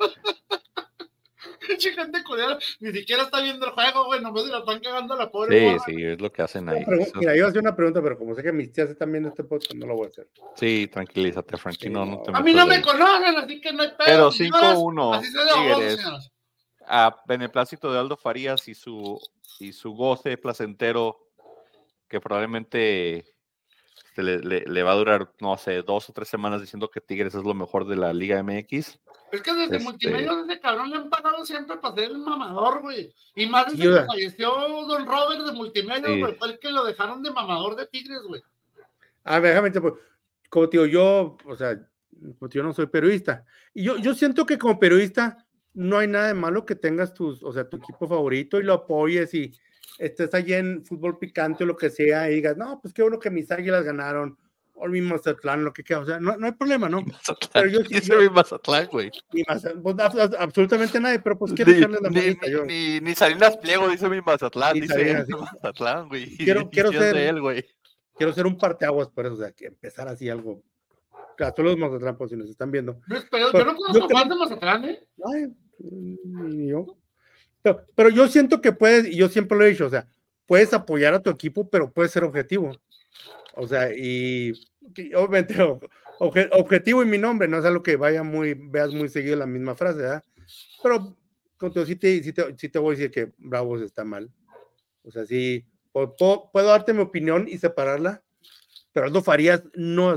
Mucha gente culera, ni siquiera está viendo el juego, güey, nomás se la están cagando a la pobre. Sí, es lo que hacen ahí. Mira, iba a hacer una pregunta, pero como sé que mis tías están viendo este podcast, no lo voy a hacer. Sí, tranquilízate, Frankie, no te a mí no me conocen, así que no hay pedo. Pero 5-1, así se de Tigres, a beneplácito de Aldo Farías y su goce placentero, que probablemente le va a durar, no sé, 2 o 3 semanas diciendo que Tigres es lo mejor de la Liga MX. Es que desde Multimedios ese cabrón le han pagado siempre para ser el mamador, güey. Y más desde que falleció Don Robert de Multimedios, güey, fue el que lo dejaron de mamador de Tigres, güey. A ver, déjame, pues, como te digo, yo, o sea, yo no soy periodista. Y yo siento que como periodista no hay nada de malo que tengas tu equipo favorito y lo apoyes y estés allí en Fútbol Picante o lo que sea y digas, no, pues qué bueno que mis Águilas ganaron, o el mismo Mazatlán, lo que queda, o sea, no hay problema, ¿no? Pero yo sí soy Mazatlán, güey. Absolutamente nadie, pero pues quiero echarle la manita. Ni Salinas Pliego dice mi Mazatlán, dice Mazatlán, güey. Quiero ser un parteaguas por eso, o sea, que empezar así algo. Claro, todos los Mazatlán, pues si nos están viendo. Pero yo no conozco más de Mazatlán, ¿eh? Ay, ni yo. Pero yo siento que puedes, y yo siempre lo he dicho, o sea, puedes apoyar a tu equipo, pero puedes ser objetivo. O sea, y obviamente objetivo y mi nombre, no es algo que veas muy seguido la misma frase, ¿verdad? Pero sí te voy a decir que Bravos está mal. O sea, sí, puedo darte mi opinión y separarla, pero Aldo Farías no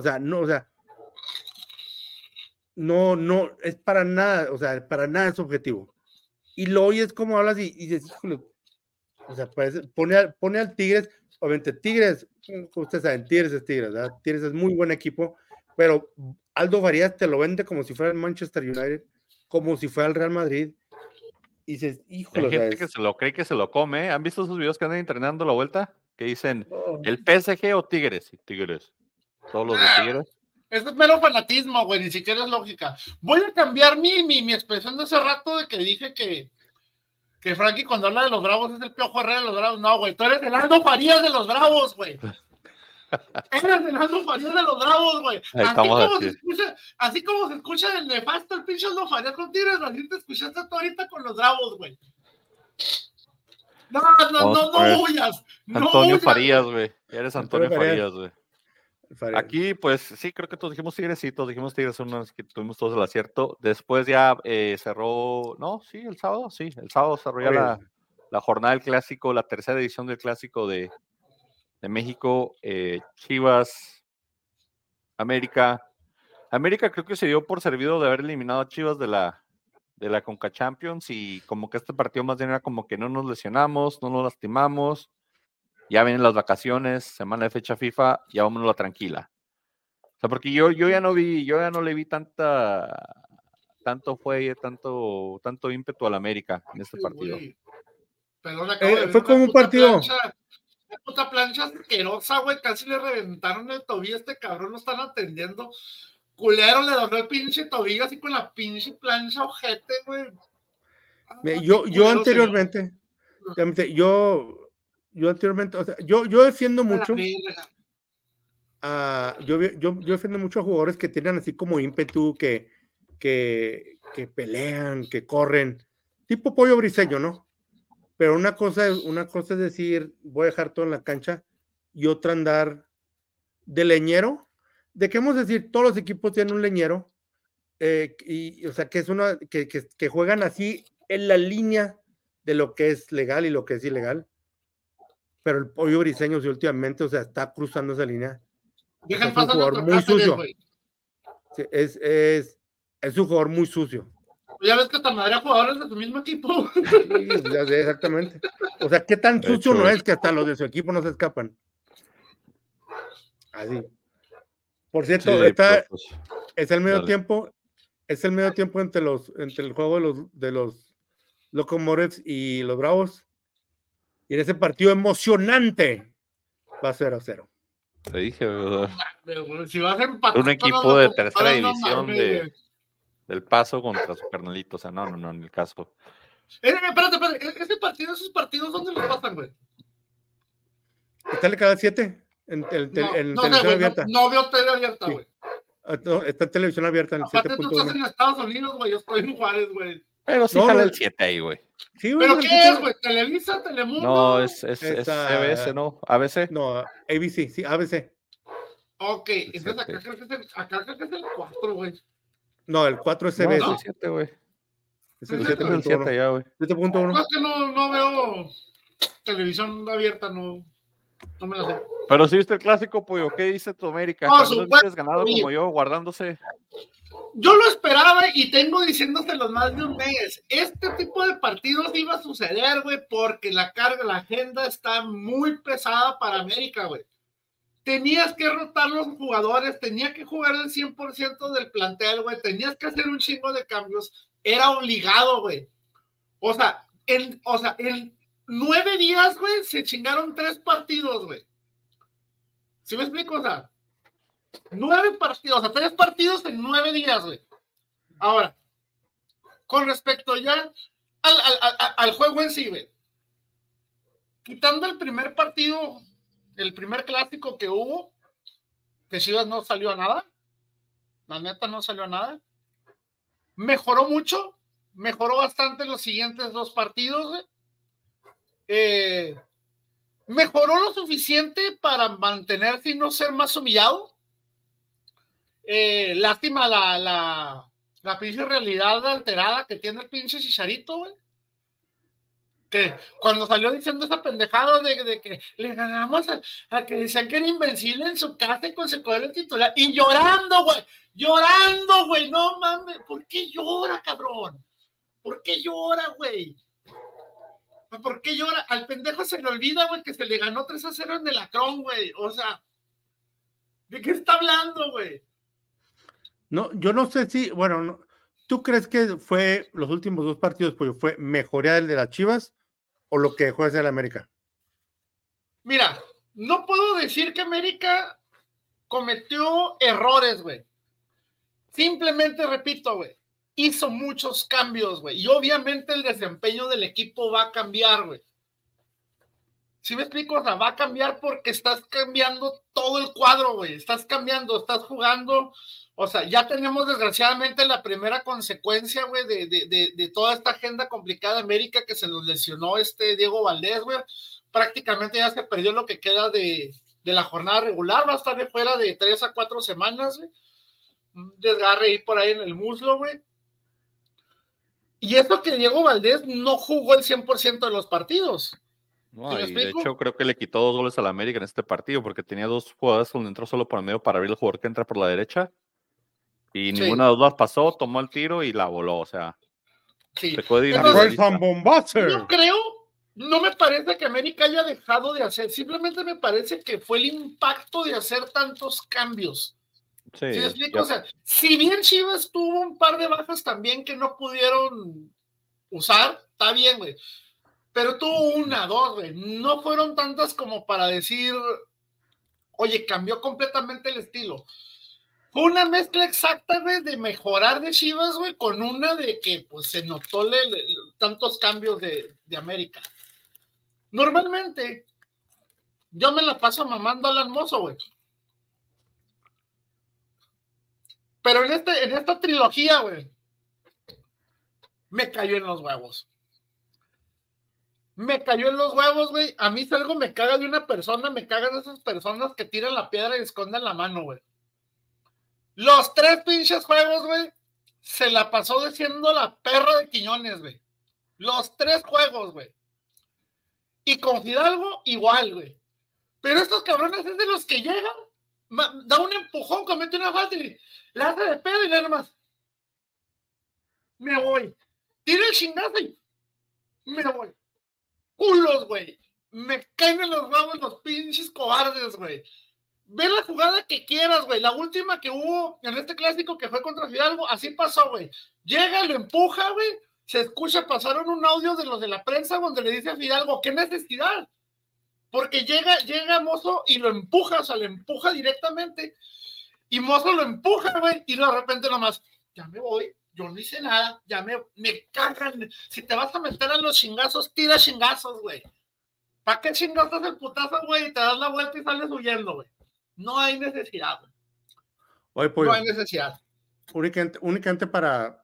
es para nada, o sea, para nada es objetivo. Y lo oyes como hablas y dices, híjole, o sea, pone al Tigres, obviamente Tigres, como ustedes saben, Tigres es Tigres, ¿verdad? Tigres es muy buen equipo, pero Aldo Farías te lo vende como si fuera el Manchester United, como si fuera el Real Madrid, y dices, híjole. Hay gente que se lo cree que se lo come, ¿eh? ¿Han visto esos videos que andan entrenando la vuelta? Que dicen, ¿el PSG o Tigres? Tigres. Todos los de Tigres. Eso es mero fanatismo, güey, ni siquiera es lógica. Voy a cambiar mi expresión de hace rato de que dije que Frankie cuando habla de los Bravos es el Piojo Herrera de los Bravos. No, güey, tú eres el Aldo Farías de los Bravos, güey. Eres el Aldo Farías de los Bravos, güey. Así como se escucha el nefasto el pinche Aldo Farías con Tigres, así te escuchaste tú ahorita con los Bravos, güey. No huyas. Antonio Farías, güey. Eres Antonio Farías, güey. Aquí, pues sí, creo que todos dijimos Tigres, sí, todos dijimos Tigres, son unos que tuvimos todos el acierto. Después ya cerró, el sábado cerró ya la jornada del clásico, la tercera edición del clásico de México, Chivas, América creo que se dio por servido de haber eliminado a Chivas de la Conca Champions y como que este partido más bien era como que no nos lesionamos, no nos lastimamos. Ya vienen las vacaciones, semana de fecha FIFA, ya vámonos la tranquila. O sea, porque yo ya no le vi tanto ímpetu al América en este partido. Perdón, fue como un partido. Una puta plancha asquerosa, güey, casi le reventaron el tobillo a este cabrón, lo están atendiendo. Culero, le dobló el pinche tobillo así con la pinche plancha ojete, güey. Yo anteriormente, o sea, yo defiendo mucho yo defiendo mucho a jugadores que tienen así como ímpetu, que pelean, que corren, tipo Pollo Briseño, ¿no? Pero una cosa es decir, voy a dejar todo en la cancha, y otra andar de leñero, de que vamos a decir, todos los equipos tienen un leñero, o sea, que es que juegan así en la línea de lo que es legal y lo que es ilegal. Pero el Pollo Briseño, sí, últimamente, o sea, está cruzando esa línea. Es un jugador muy sucio. Sí, es un jugador muy sucio. Ya ves que hasta madre a jugadores de su mismo equipo. Sí, ya sé, exactamente. O sea, ¿qué tan De sucio hecho, no es que hasta los de su equipo no se escapan? Así. Por cierto, sí, pero pues, es el medio dale. tiempo, entre el juego de los Locomotives y los Bravos. Y en ese partido emocionante va 0-0. Te dije, Si vas a empatar un con los equipo de tercera Locomotoras, no división mames, güey. del Paso contra su carnalito. O sea, no, en el caso. Espérate. Esos partidos, ¿dónde los pasan, güey? Está en el canal 7 en No sé, televisión güey. abierta. No veo tele abierta, Sí. güey. No, está en televisión abierta en el Aparte, tú estás 7.1. en Estados Unidos, güey. Yo estoy en Juárez, güey. Pero sí No, jala no, el 7 ahí, güey. sí, güey, ¿Pero el qué 7. es, güey? ¿Televisa? ¿Telemundo? No, es CBS, Esa, ¿no? ABC. no, ABC, sí, ABC. Ok, El entonces acá 7. creo que es el 4, güey. No, el 4 es No, es CBS. el 7, güey. Es El el 7 es el 7 7.1. ya, güey. 7.1. No, es que no veo televisión abierta, no me la sé. Pero si viste el clásico, pollo, ¿qué dice tu América? No, También los dices ganado oye, como yo, guardándose. yo lo esperaba y tengo diciéndoselo más de un mes. Este tipo de partidos iba a suceder, güey, porque la agenda está muy pesada para América, güey. Tenías que rotar los jugadores, tenía que jugar el 100% del plantel, güey, tenías que hacer un chingo de cambios. Era obligado, güey. O sea, en 9 días, güey, se chingaron 3 partidos, güey. ¿Sí me explico? O sea, 9 partidos, o sea, 3 partidos en 9 días, güey. Ahora, con respecto ya al juego en sí, güey. Quitando el primer partido, el primer clásico que hubo, que Chivas no salió a nada. La neta no salió a nada. Mejoró mucho, mejoró bastante los siguientes 2 partidos, güey. Mejoró lo suficiente para mantenerse y no ser más humillado. Lástima la pinche realidad alterada que tiene el pinche Chicharito, güey. Que cuando salió diciendo esa pendejada de que le ganamos a que decían que era invencible en su casa y con el titular, y llorando, güey, no mames, ¿por qué llora, cabrón? ¿Por qué llora, güey? ¿Por qué llora? Al pendejo se le olvida, güey, que se le ganó 3-0 en el Akron, güey. O sea, ¿de qué está hablando, güey? No, yo no sé si, bueno, no, ¿tú crees que fue los últimos 2 partidos, pues fue mejoría el de las Chivas o lo que dejó de ser el América? Mira, no puedo decir que América cometió errores, güey. Simplemente repito, güey, hizo muchos cambios, güey. Y obviamente el desempeño del equipo va a cambiar, güey. ¿Sí me explico? O sea, va a cambiar porque estás cambiando todo el cuadro, güey. Estás cambiando, estás jugando. O sea, ya tenemos desgraciadamente la primera consecuencia, güey, de toda esta agenda complicada de América, que se nos lesionó Diego Valdés, güey. Prácticamente ya se perdió lo que queda de la jornada regular. Va a estar de fuera de 3 a 4 semanas, güey. Un desgarre ahí por ahí en el muslo, güey. Y esto que Diego Valdés no jugó el 100% de los partidos. No, ¿Sí me y de explico? hecho creo que le quitó 2 goles a la América en este partido porque tenía 2 jugadas donde entró solo por el medio para abrir el jugador que entra por la derecha y ninguna de las dos pasó, tomó el tiro y la voló, o sea, sí. pecó de Entonces, individualista. yo creo, no me parece que América haya dejado de hacer, simplemente me parece que fue el impacto de hacer tantos cambios. Sí, ¿Sí me explico? O sea, si bien Chivas tuvo un par de bajas también que no pudieron usar, está bien, güey. Pero tuvo 1, 2, güey. No fueron tantas como para decir, oye, cambió completamente el estilo. Fue una mezcla exacta, güey, de mejorar de Chivas, güey, con una de que, pues, se notó tantos cambios de América. Normalmente, yo me la paso mamando al Mozo, güey. Pero en esta trilogía, güey, me cayó en los huevos. Me cayó en los huevos, güey. A mí si algo me caga de una persona, me cagan esas personas que tiran la piedra y esconden la mano, güey. Los 3 pinches juegos, güey, se la pasó diciendo la perra de Quiñones, güey. Los 3 juegos, güey. Y con Fidalgo, igual, güey. Pero estos cabrones es de los que llegan, da un empujón, comete una falta y le hace de pedo y nada más. me voy. Tira el chingazo y me voy. Culos, güey. Me caen en los huevos los pinches cobardes, güey. Ve la jugada que quieras, güey. La última que hubo en este clásico que fue contra Fidalgo, así pasó, güey. Llega, lo empuja, güey. Se escucha, pasaron un audio de los de la prensa donde le dice a Fidalgo, ¿qué necesidad? Porque llega Mozo y lo empuja, o sea, lo empuja directamente. Y Mozo lo empuja, güey. Y de repente nomás, ya me voy. Yo no hice nada. Ya me cagan. Si te vas a meter a los chingazos, tira chingazos, güey. ¿Para qué chingazos el putazo, güey? Y te das la vuelta y sales huyendo, güey. No hay necesidad, güey. Oye, Pollo, no hay necesidad. Únicamente para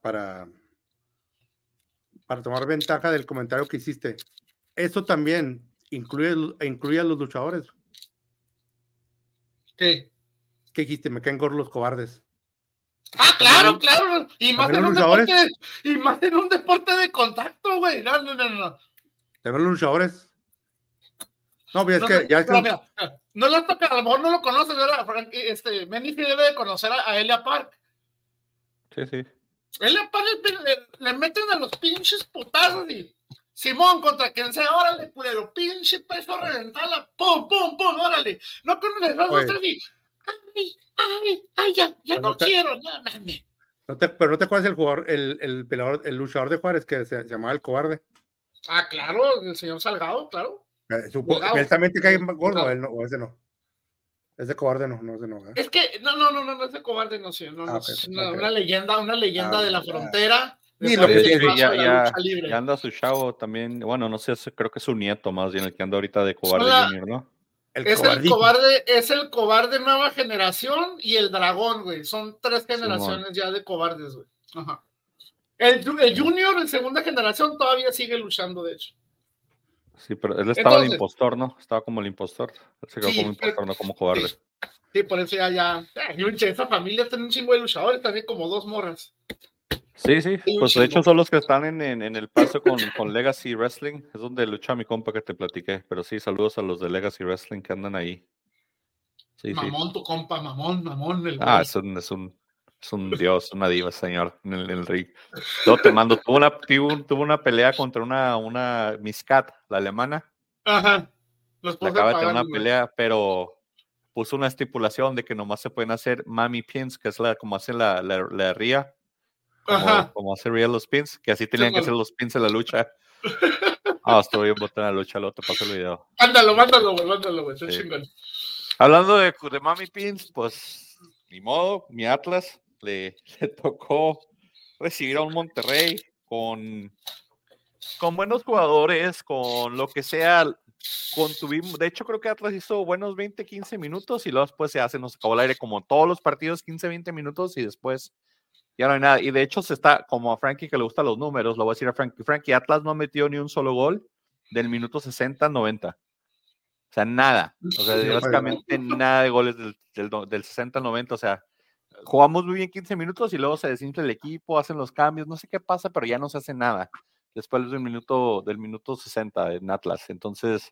tomar ventaja del comentario que hiciste. Eso también incluye a los luchadores. ¿Qué? ¿Qué dijiste? Me caen gordos los cobardes. Ah, claro. Y más en un deporte de contacto, güey. No. ¿También los luchadores? No, pero es No, que ya mira, no lo toca, a lo mejor no lo conoces, ¿verdad? Manny debe de conocer a Elia Park. Sí. Elia Park le meten a los pinches putazos y Simón contra quien sea, órale, culero, pinche peso reventada, pum, órale. No conoces los dos y ya no quiero, no mames. Pero no te acuerdas el jugador, el peleador, el luchador de Juárez que se llamaba el cobarde. Ah, claro, el señor Salgado, claro. Él también te cae gordo, él no, o ese no. Ese cobarde no, ese no. Es que, no, ese cobarde no sé, una leyenda de la frontera. Sí, lo que ya anda su chavo también, bueno, no sé, creo que es su nieto más bien el que anda ahorita de Cobarde Junior, ¿no? Es el cobarde nueva generación y el dragón, güey. Son 3 generaciones ya de cobardes, güey. Ajá. El Junior en segunda generación todavía sigue luchando, de hecho. Sí, pero él estaba el impostor, ¿no? Estaba como el impostor. Él se quedó como impostor, no como cobarde. Sí, por eso ya. Esa familia tiene un chingo de luchadores, también como 2 morras. Sí, pues de hecho son los que están en el paso con Legacy Wrestling, es donde lucha mi compa que te platiqué, pero sí, saludos a los de Legacy Wrestling que andan ahí. Sí, mamón, tu compa, mamón. Es un dios, una diva, señor, en el ring. Todo te mando, tuvo una pelea contra una Miss Cat, la alemana. Ajá. Le acaba de tener una pelea, pero puso una estipulación de que nomás se pueden hacer mami pins, que es como hacen la ría. Como hace Real los pins, que así tenían que hacer los pins en la lucha. Estoy bien botando la lucha, luego te paso el video. Mándalo, güey, sí. Chingón. Hablando de mami pins, pues, ni modo, mi Atlas le tocó recibir a un Monterrey con buenos jugadores, con lo que sea. De hecho, creo que Atlas hizo buenos 20, 15 minutos y luego después nos acabó el aire como todos los partidos, 15, 20 minutos y después ya no hay nada. Y de hecho como a Frankie que le gustan los números, lo voy a decir a Frankie, Atlas no metió ni un solo gol del minuto 60, 90. O sea, nada. O sea, básicamente nada de goles del 60 al 90. O sea, jugamos muy bien 15 minutos y luego se desinfla el equipo, hacen los cambios, no sé qué pasa, pero ya no se hace nada después del minuto 60 en Atlas. Entonces,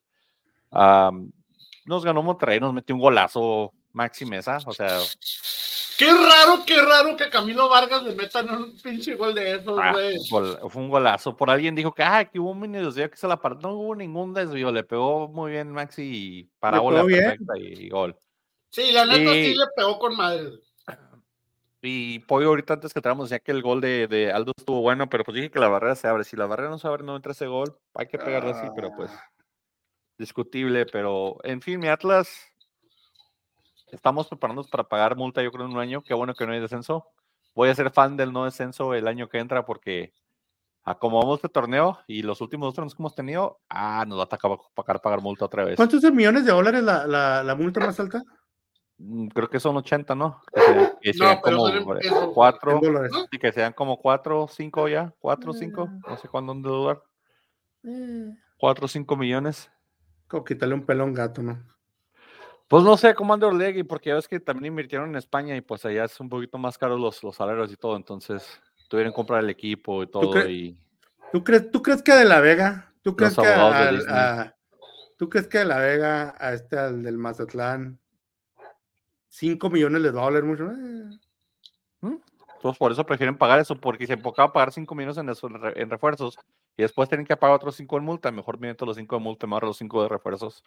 nos ganó Monterrey, nos metió un golazo Maxi Mesa, o sea... Qué raro que a Camilo Vargas le metan un pinche gol de esos, güey. Fue un golazo. Por alguien dijo que hubo un mini desvío que se la partió. No hubo ningún desvío. Le pegó muy bien Maxi y parábola perfecta y gol. Sí, la neta sí le pegó con madre. Y Pollo ahorita antes que entramos decía que el gol de Aldo estuvo bueno, pero pues dije que la barrera se abre. Si la barrera no se abre, no entra ese gol. Hay que pegarle así, pero pues discutible. Pero en fin, mi Atlas... Estamos preparándonos para pagar multa, yo creo, en un año. Qué bueno que no hay descenso. Voy a ser fan del no descenso el año que entra porque como vamos este torneo y los últimos 2 torneos que hemos tenido, nos va a tocar pagar multa otra vez. ¿Cuántos millones de dólares la multa más alta? Creo que son 80, ¿no? Que sean como 4, y que sean como 4, 5 ya, 4, 5, no sé cuándo han de dudar. 4 o 5 millones. Como quitarle un pelón gato, ¿no? Pues no sé cómo anda Orlegui, porque ya ves que también invirtieron en España y pues allá es un poquito más caros los salarios y todo, entonces tuvieron que comprar el equipo y todo. ¿Tú crees que de la Vega? ¿Tú crees que de la Vega al del Mazatlán $5 millones les va a valer mucho? Entonces, por eso prefieren pagar eso, porque se enfocaba a pagar 5 millones en refuerzos y después tienen que pagar otros 5 en multa. Mejor me meto los 5 de multa, me ahorro los 5 de refuerzos.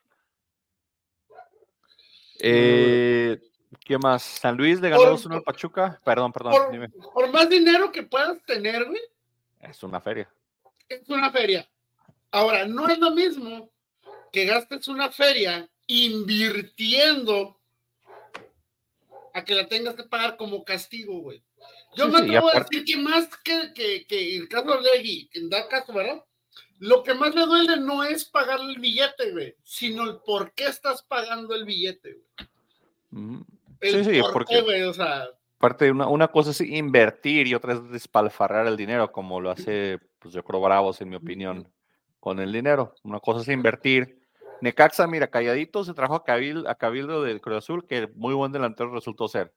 ¿Qué más? San Luis le ganó 2-1 al Pachuca. Perdón, dime. Por más dinero que puedas tener, güey. Es una feria. Es una feria. Ahora, no es lo mismo que gastes una feria invirtiendo a que la tengas que pagar como castigo, güey. Yo me atrevo a decir que más que el caso de Legui, en da caso, ¿verdad? Lo que más le duele no es pagarle el billete, güey, sino el por qué estás pagando el billete, güey. Sí, porque, güey, o sea... Aparte, una cosa es invertir y otra es despilfarrar el dinero, como lo hace, pues yo creo, Bravos, en mi opinión, con el dinero. Una cosa es invertir. Necaxa, mira, calladito, se trajo a Cabildo del Cruz Azul, que muy buen delantero resultó ser.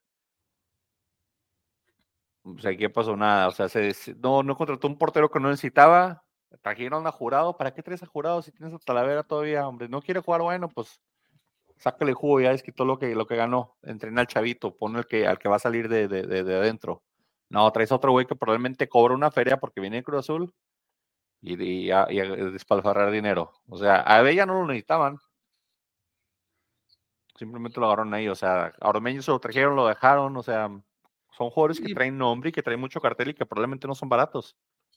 O sea, ¿qué pasó? Nada. O sea, no contrató un portero que no necesitaba. Trajeron a Jurado. ¿Para qué traes a Jurado si tienes a Talavera todavía, hombre? ¿No quiere jugar? Bueno, pues sácale jugo, ya desquitó lo que ganó. Entrena al chavito, pone al que va a salir de adentro. No, traes a otro güey que probablemente cobra una feria porque viene de Cruz Azul y a despilfarrar dinero. O sea, a Bella no lo necesitaban. Simplemente lo agarraron ahí. O sea, a Ormeño se lo trajeron, lo dejaron. O sea, son jugadores que traen nombre y que traen mucho cartel y que probablemente no son baratos.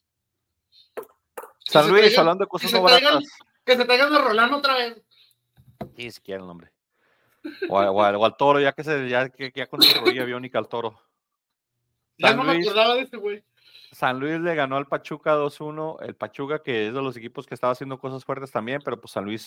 San Luis, hablando de cosas no baratas. Que se traigan a Rolando otra vez. Sí, si quieren, hombre. O al Toro, ya con su rodilla biónica al Toro. Ya no me acordaba de ese güey. San Luis le ganó al Pachuca 2-1. El Pachuca, que es de los equipos que estaba haciendo cosas fuertes también, pero pues San Luis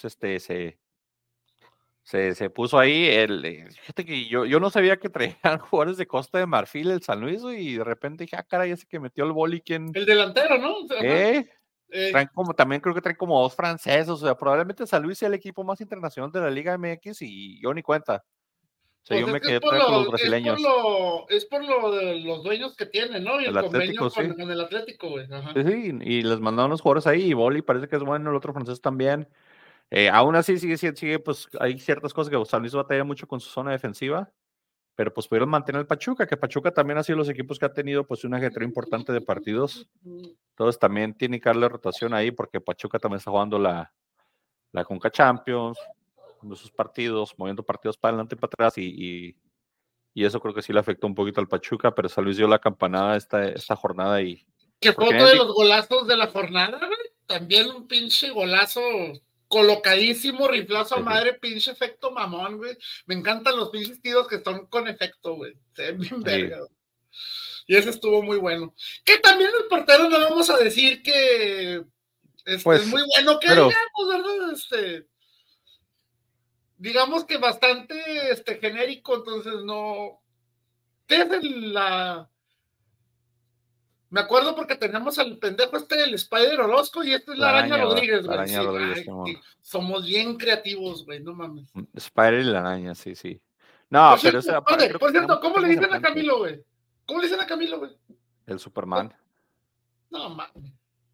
se puso ahí. Fíjate que yo no sabía que traían jugadores de Costa de Marfil el San Luis, y de repente dije, caray, ese que metió el boli, ¿quién? El delantero, ¿no? También creo que traen como 2 franceses. O sea, probablemente San Luis sea el equipo más internacional de la Liga MX y yo ni cuenta. O sea, pues yo me quedé con los brasileños. Es por lo de los dueños que tienen, ¿no? Y el convenio con el Atlético, güey. Sí, y les mandaron unos jugadores ahí, y Boli parece que es bueno, el otro francés también. Aún así sigue, pues hay ciertas cosas que San Luis batalla mucho con su zona defensiva, pero pues pudieron mantener el Pachuca, que Pachuca también ha sido los equipos que ha tenido pues un ajetreo importante de partidos. Entonces también tiene que darle rotación ahí, porque Pachuca también está jugando la Conca Champions, sus partidos, moviendo partidos para adelante y para atrás, y eso creo que sí le afectó un poquito al Pachuca, pero San Luis dio la campanada esta jornada. ¿Qué fue otro de los golazos de la jornada, güey? También un pinche golazo colocadísimo, riflazo a madre, pinche efecto mamón, güey. Me encantan los pinches tiros que están con efecto, güey. Se ven bien verga, güey. Y ese estuvo muy bueno. Que también el portero, no vamos a decir que pues, es muy bueno que digamos, ¿verdad? Digamos que bastante genérico, entonces no. ¿Qué es Me acuerdo porque tenemos al pendejo el Spider Orozco, y es la Araña Rodríguez, güey. Araña Rodríguez, somos bien creativos, güey, no mames. Spider y la Araña, sí. No, pero por cierto, ¿cómo le dicen a Camilo, güey? ¿Cómo le dicen a Camilo, güey? El Superman. No mames.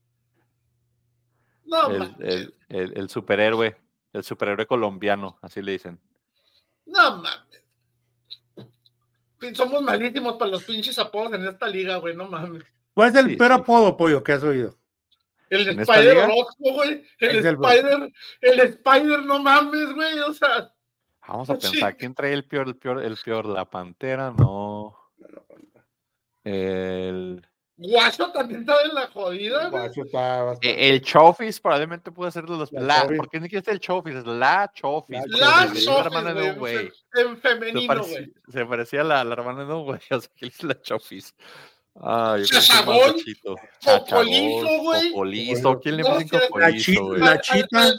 El superhéroe. El superhéroe colombiano, así le dicen. No mames. Somos malísimos para los pinches apodos en esta liga, güey, no mames. ¿Cuál es el peor apodo, Pollo, que has oído? El Spider Orozco, güey. El Spider, no mames, güey. O sea. Vamos a pensar, ¿quién trae el peor? ¿La Pantera? No. Guacho también está en la jodida, güey. El Chofis probablemente puede ser de los. ¿Por qué no quieres el Chofis? Es la Chofis. La Chofis, güey. En femenino, güey. Se parecía a la hermana de un güey. O sea, que es la Chofis. Chachagol, Cocolizo, güey. Cocolizo, ¿quién le puso Cocolizo, güey? La Chita.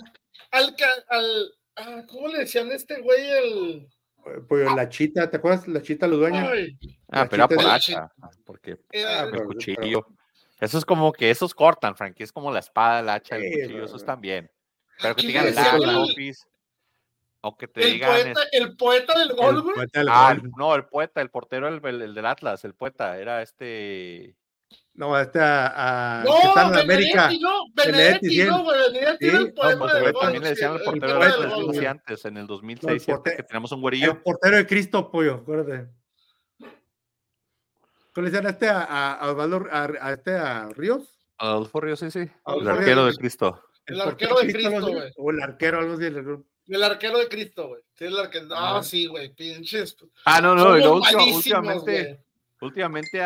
¿Cómo le decían a este güey? Pues la Chita, ¿te acuerdas? La Chita Ludueña. Pero era por hacha, porque el cuchillo. Eso es como que esos cortan, Frankie. Es como la espada, el hacha, el cuchillo, esos también. Pero que te digan la Chofis. O que te digan. El poeta del gol, güey. No, el poeta, el portero, el del Atlas, el poeta, era No, ¿qué tal en América? Benedetti, no, güey. Benedetti era el poeta del gol. También le decían el portero del Atlas antes, en el 2006, que teníamos un güerillo. El portero de Cristo, Pollo, acuérdate. ¿Cómo le decían a Osvaldo, a Ríos? Adolfo Ríos, sí. El Adolfo arquero Ríos. de Cristo. El arquero de Cristo, algo así, güey. o el arquero, algo así. El arquero de Cristo, güey. Sí, el arquero. Ah. Ah, sí, güey, pinches. No, y luego Malísimos, güey. últimamente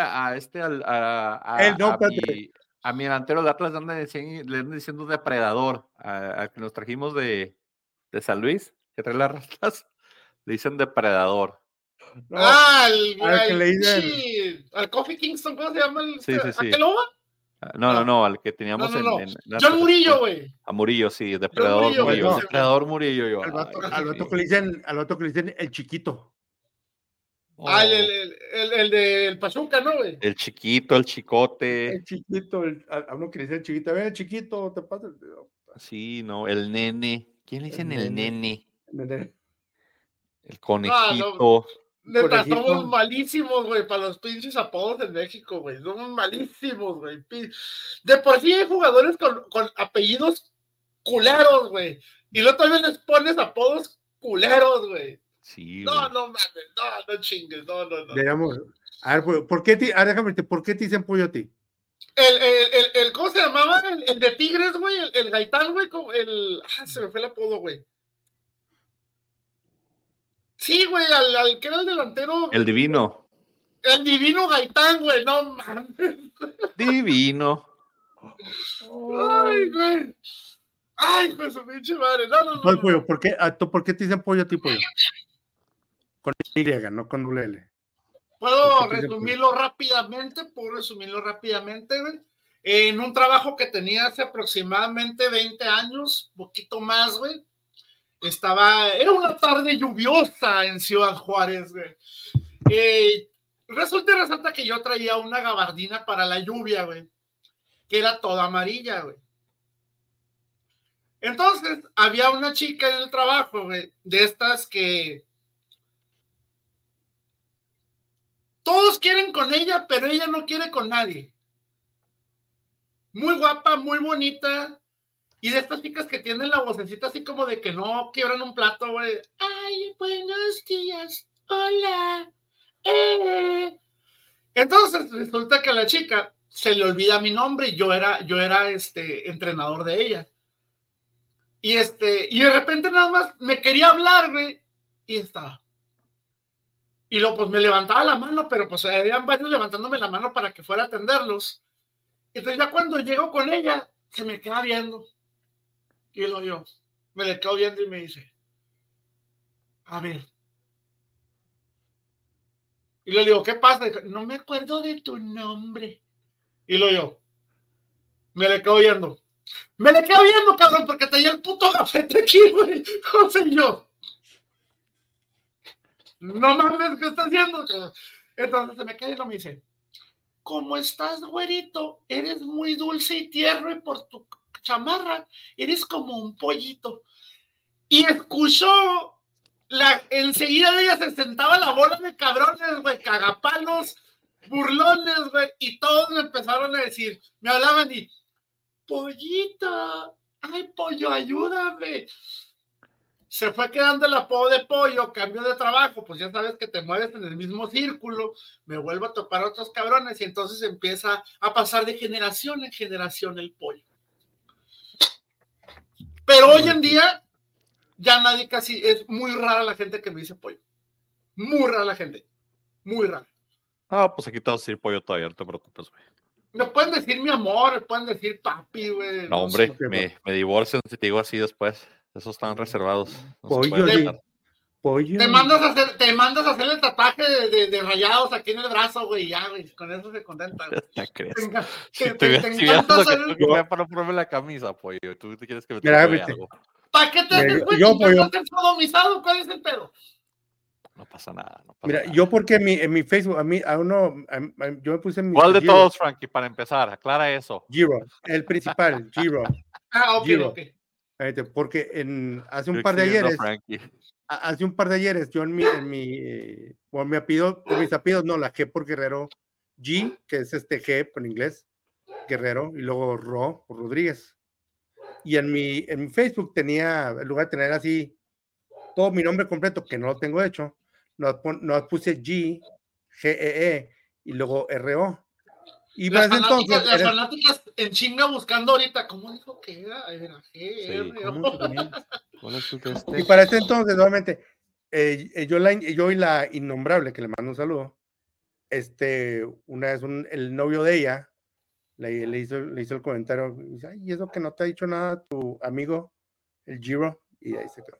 a mi delantero de Atlas le andan diciendo depredador. Al que nos trajimos de San Luis, que trae las rastas, le dicen depredador. No, al que le dicen. sí, al Kofi Kingston, ¿cómo se llama? Sí. ¿A qué loba? No, al que teníamos en John Murillo, güey. A Murillo, sí, depredador Murillo. Bueno, Depredador Murillo. Yo, al vato que le dicen el chiquito. El del Pachuca, ¿no, güey? El chiquito, el chicote. El chiquito, a uno que le dice el chiquito. A ver, el chiquito, te pasa el dedo. Sí, no, el nene. ¿Quién le dicen el nene? Nene. El conejito. Neta, Conejito. somos malísimos, güey, para los pinches apodos en México, güey. Somos malísimos, güey. De por sí hay jugadores con apellidos culeros, güey. Y luego también les pones apodos culeros, güey. Sí, No mames, no chingues, no. Digamos, a ver, ¿por qué déjame decirte, ¿por qué te dicen pollo a ti? ¿Cómo se llamaba? El de Tigres, güey, el Gaitán, güey, se me fue el apodo, güey. Sí, güey, al que era el delantero. El divino. El divino Gaitán, güey, no mames. Divino. Ay, güey. Ay, pues su pinche madre. No. Pollo, ¿por qué te dicen pollo a ti, pollo? Con Y, no con doble L. ¿Puedo resumirlo rápidamente? Güey. En un trabajo que tenía hace aproximadamente 20 años, poquito más, güey. Era una tarde lluviosa en Ciudad Juárez, güey. Resulta que yo traía una gabardina para la lluvia, güey, que era toda amarilla, güey. Entonces, había una chica en el trabajo, güey, de estas que todos quieren con ella, pero ella no quiere con nadie. Muy guapa, muy bonita. Y de estas chicas que tienen la vocecita así como de que no quiebran un plato, güey. Ay, buenos días. Hola. Entonces resulta que a la chica se le olvida mi nombre y yo era entrenador de ella. Y de repente nada más me quería hablar, güey. Y estaba. Y luego pues me levantaba la mano, pero pues habían varios levantándome la mano para que fuera a atenderlos. Entonces ya cuando llego con ella, se me queda viendo. Y luego yo me le quedo viendo y me dice, a ver. Y le digo, ¿qué pasa? Dice, no me acuerdo de tu nombre. Y luego yo me le quedo viendo. Me le quedo viendo, cabrón, porque tenía el puto gafete aquí, güey. José y yo. No mames, ¿qué estás haciendo? Entonces se me queda y no me dice, ¿cómo estás, güerito? Eres muy dulce y tierno y por tu chamarra eres como un pollito. Y escuchó, enseguida de ella se sentaba la bola de cabrones, güey, cagapalos, burlones, güey, y todos me empezaron a decir, me hablaban y, pollito, ay, pollo, ayúdame. Se fue quedando el apodo de pollo, cambió de trabajo, pues ya sabes que te mueves en el mismo círculo, me vuelvo a topar a otros cabrones y entonces empieza a pasar de generación en generación el pollo. Pero hoy en día ya nadie casi, es muy rara la gente que me dice pollo. Muy rara la gente, muy rara. Pues aquí te vas a decir pollo todavía, no te preocupes, güey. Me pueden decir mi amor, me pueden decir papi, güey. No, hombre, me divorcio si te digo así después. Esos están reservados. No pollo, pollo. Te mandas a hacer el tatuaje de rayados aquí en el brazo, güey, ya, güey, con eso se contenta. ¿Te crees? Te encanta hacer para no ponerme la camisa, pollo. Tú te quieres que me tatúe algo. ¿Para qué te haces, güey? ¿Estás sodomizado? ¿Cuál es el pedo? No pasa nada. Mira, yo porque en mi Facebook, yo me puse en mi... ¿Cuál de todos, Frankie, para empezar? Aclara eso. Giro, el principal, Giro. Ok. Porque hace un par de ayeres, yo en mi apellido, de mis apellidos, no, la G por Guerrero, G, que es G en inglés, Guerrero, y luego Rodríguez. Y en mi Facebook tenía, en lugar de tener así todo mi nombre completo, que no lo tengo hecho, no puse G-E-E, y luego RO. Y Las para ese entonces. Las fanáticas en chinga buscando ahorita, ¿cómo dijo que era? Era ¿Cuál es Y para ese entonces, nuevamente, yo y la innombrable, que le mando un saludo, una vez el novio de ella le hizo el comentario, y dice, ay, ¿y eso que no te ha dicho nada tu amigo, el Giro? Y ahí se quedó.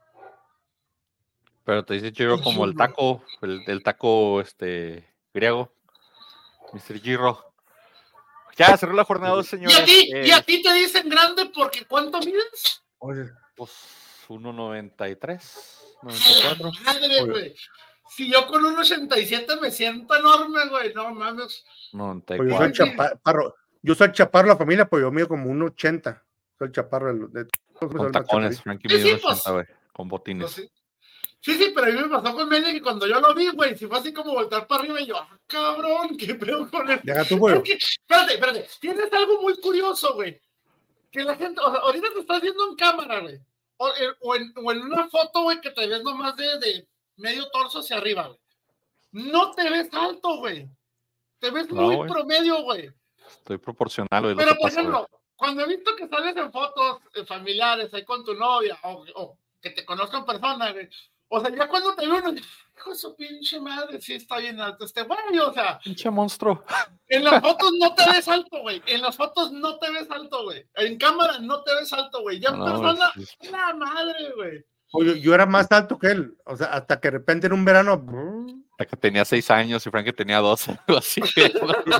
Pero te dice Giro como el taco, el taco griego, Mr. Giro. Ya cerró la jornada, señores. ¿Y a ti te dicen grande porque ¿cuánto mides? Oye, pues 1.93, 94. Madre, güey. Si yo con 1.87 me siento enorme, güey, no mames. 94. Pues yo soy chaparro. Yo soy chaparro de la familia, pues yo mido como 1.80. Soy el chaparro de todos. Con tacones, Frankie mide 1.80, güey, con botines. Pues sí, pero a mí me pasó con Mene que cuando yo lo vi, güey, si fue así como voltar para arriba y yo, cabrón, qué pedo con él. Deja tu güey. Espérate, tienes algo muy curioso, güey. Que la gente, o sea, ahorita te estás viendo en cámara, güey. O en una foto, güey, que te ves nomás de medio torso hacia arriba, güey. No te ves alto, güey. Te ves muy promedio, güey. Estoy proporcional, güey. Pero, por ejemplo, cuando he visto que sales en fotos familiares ahí con tu novia o que te conozco en persona, güey. O sea, ya cuando te veo, hijo de su pinche madre, sí está bien alto güey, o sea. Pinche monstruo. En las fotos no te ves alto, güey. En las fotos no te ves alto, güey. En cámara no te ves alto, güey. Ya en persona, la madre, güey. Oye, yo era más alto que él. O sea, hasta que de repente en un verano. Hasta que tenía 6 años y Frankie tenía 12. Así que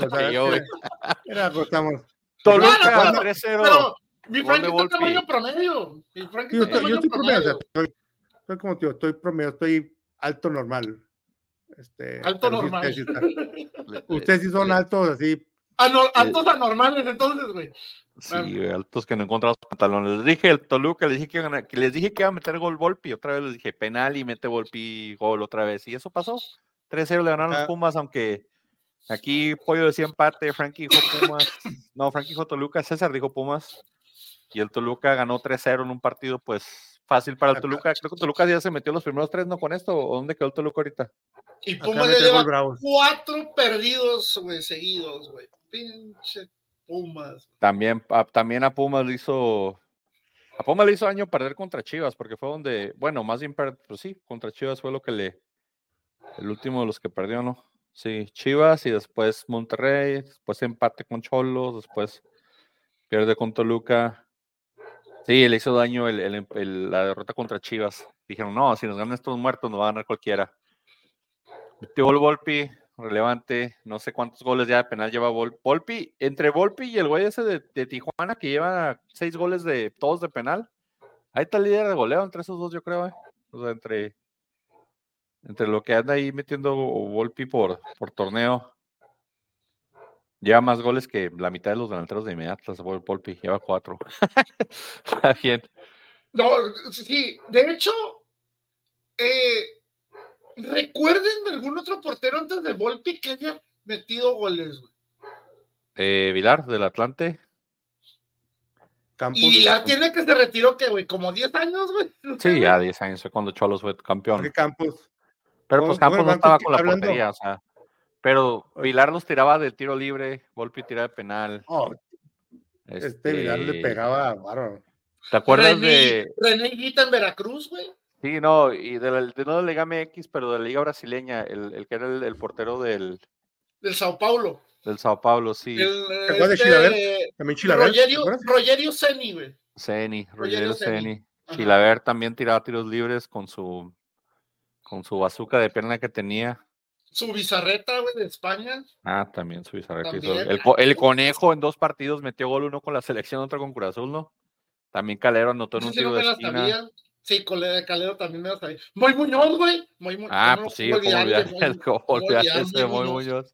estamos. Toluca, 3-0. Pero mi Frankie está tamaño promedio. Yo estoy promedio. Estoy como tío, estoy promedio, estoy alto normal. Alto normal. Ustedes sí son altos así. Altos anormales, entonces, güey. Sí, altos que no encontramos pantalones. Les dije el Toluca, les dije que iba a meter gol Volpi. Otra vez les dije penal y mete Volpi gol otra vez. Y eso pasó. 3-0 le ganaron los Pumas, aunque aquí Pollo decía empate, Frankie dijo Pumas. No, Frankie dijo Toluca, César dijo Pumas. Y el Toluca ganó 3-0 en un partido, pues fácil para el Toluca. Creo que Toluca ya se metió los primeros 3, ¿no? Con esto, ¿o dónde quedó el Toluca ahorita? Y Pumas ya lleva 4 perdidos, güey, seguidos, güey. Pinche Pumas. También a Pumas le hizo. A Pumas le hizo daño perder contra Chivas, porque fue donde, bueno, más bien, pues sí, contra Chivas fue lo que el último de los que perdió, ¿no? Sí, Chivas y después Monterrey, después empate con Cholos, después pierde con Toluca. Sí, le hizo daño la derrota contra Chivas. Dijeron, no, si nos ganan estos muertos, nos va a ganar cualquiera. Metió gol Volpi, relevante. No sé cuántos goles ya de penal lleva Volpi. Entre Volpi y el güey ese de Tijuana, que lleva 6 goles todos de penal. Ahí está el líder de goleo entre esos dos, yo creo. O sea, entre lo que anda ahí metiendo Volpi por torneo. Lleva más goles que la mitad de los delanteros de inmediato. Volpi lleva 4. Está bien. No, sí, de hecho, ¿recuerden de algún otro portero antes de Volpi que haya metido goles, güey? Vilar, del Atlante. Campos. Y Vilar tiene que se retiró, ¿qué, güey? ¿Como 10 años, güey? Sí, ya 10 años, fue cuando Cholos fue campeón. ¿Qué Campos? Pero pues Campos no estaba con la portería, o sea. Pero Vilar los tiraba de tiro libre, Volpi tiraba de penal. Vilar le pegaba bárbaro. ¿Te acuerdas de René Guita en Veracruz, güey? Sí, no, y no de la Liga MX, pero de la Liga Brasileña, el que era el portero del Sao Paulo. Del Sao Paulo, sí. ¿Te acuerdas de Chilavert? También Chilavert. Rogerio Ceni, güey. Rogerio Ceni. Chilavert también tiraba tiros libres con su bazooka de pierna que tenía. Su bizarreta, güey, de España. También su bizarreta. El Conejo en 2 partidos metió gol, uno con la selección, otro con Cruz Azul, ¿no? También Calero anotó en un tiro de esquina. Sí, Calero también me lo sabía. Muy Muñoz, güey. Pues sí, Muy Muñoz.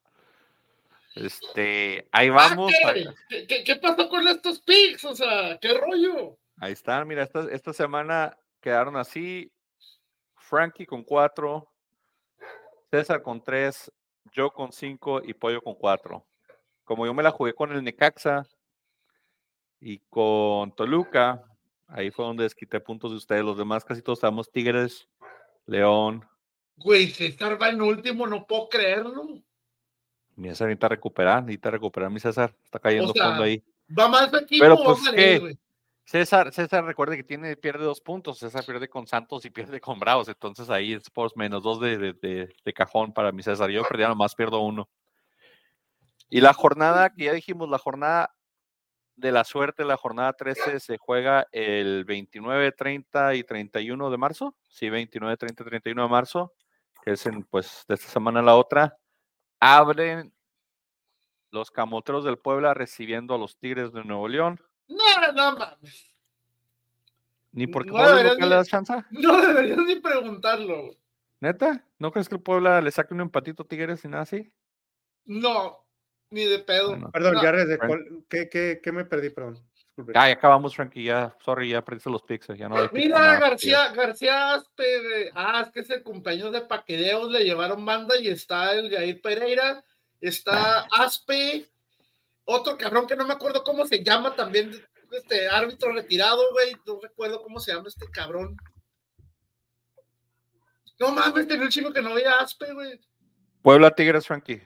Ahí vamos. ¿Qué pasó con estos picks? O sea, ¿qué rollo? Ahí están, mira, esta semana quedaron así. Frankie con 4, César con 3, yo con 5 y Pollo con 4. Como yo me la jugué con el Necaxa y con Toluca, ahí fue donde desquité puntos de ustedes. Los demás casi todos estábamos Tigres, León. Güey, César va en último, no puedo creerlo. Mi César necesita recuperar mi César. Está cayendo fondo ahí. Va mal su equipo. Pero pues que César recuerde que pierde 2 puntos. César pierde con Santos y pierde con Bravos. Entonces ahí es por -2 de cajón para mi César. Yo perdía nomás, pierdo 1. Y la jornada que ya dijimos, la jornada de la suerte, la jornada 13 se juega el 29, 30 y 31 de marzo. Sí, 29, 30 y 31 de marzo, que es pues de esta semana a la otra. Abren los Camoteros del Puebla recibiendo a los Tigres de Nuevo León. No mames. Ni porque Puebla no le da chance. No deberías ni preguntarlo. ¿Neta? ¿No crees que el Puebla le saque un empatito a Tigres y nada así? No, ni de pedo. Bueno, perdón, ya ¿qué me perdí? Perdón. Disculpe. Ya acabamos, Frankie. Ya perdiste los picks. Ya no mira, García Aspe, es que es el cumpleaños de Paquedeos, le llevaron banda y está el Jair Pereira, está Aspe, otro cabrón que no me acuerdo cómo se llama también, árbitro retirado, güey, no recuerdo cómo se llama este cabrón. No mames, tenía un chico que no veía Aspe, güey. Puebla Tigres, Frankie.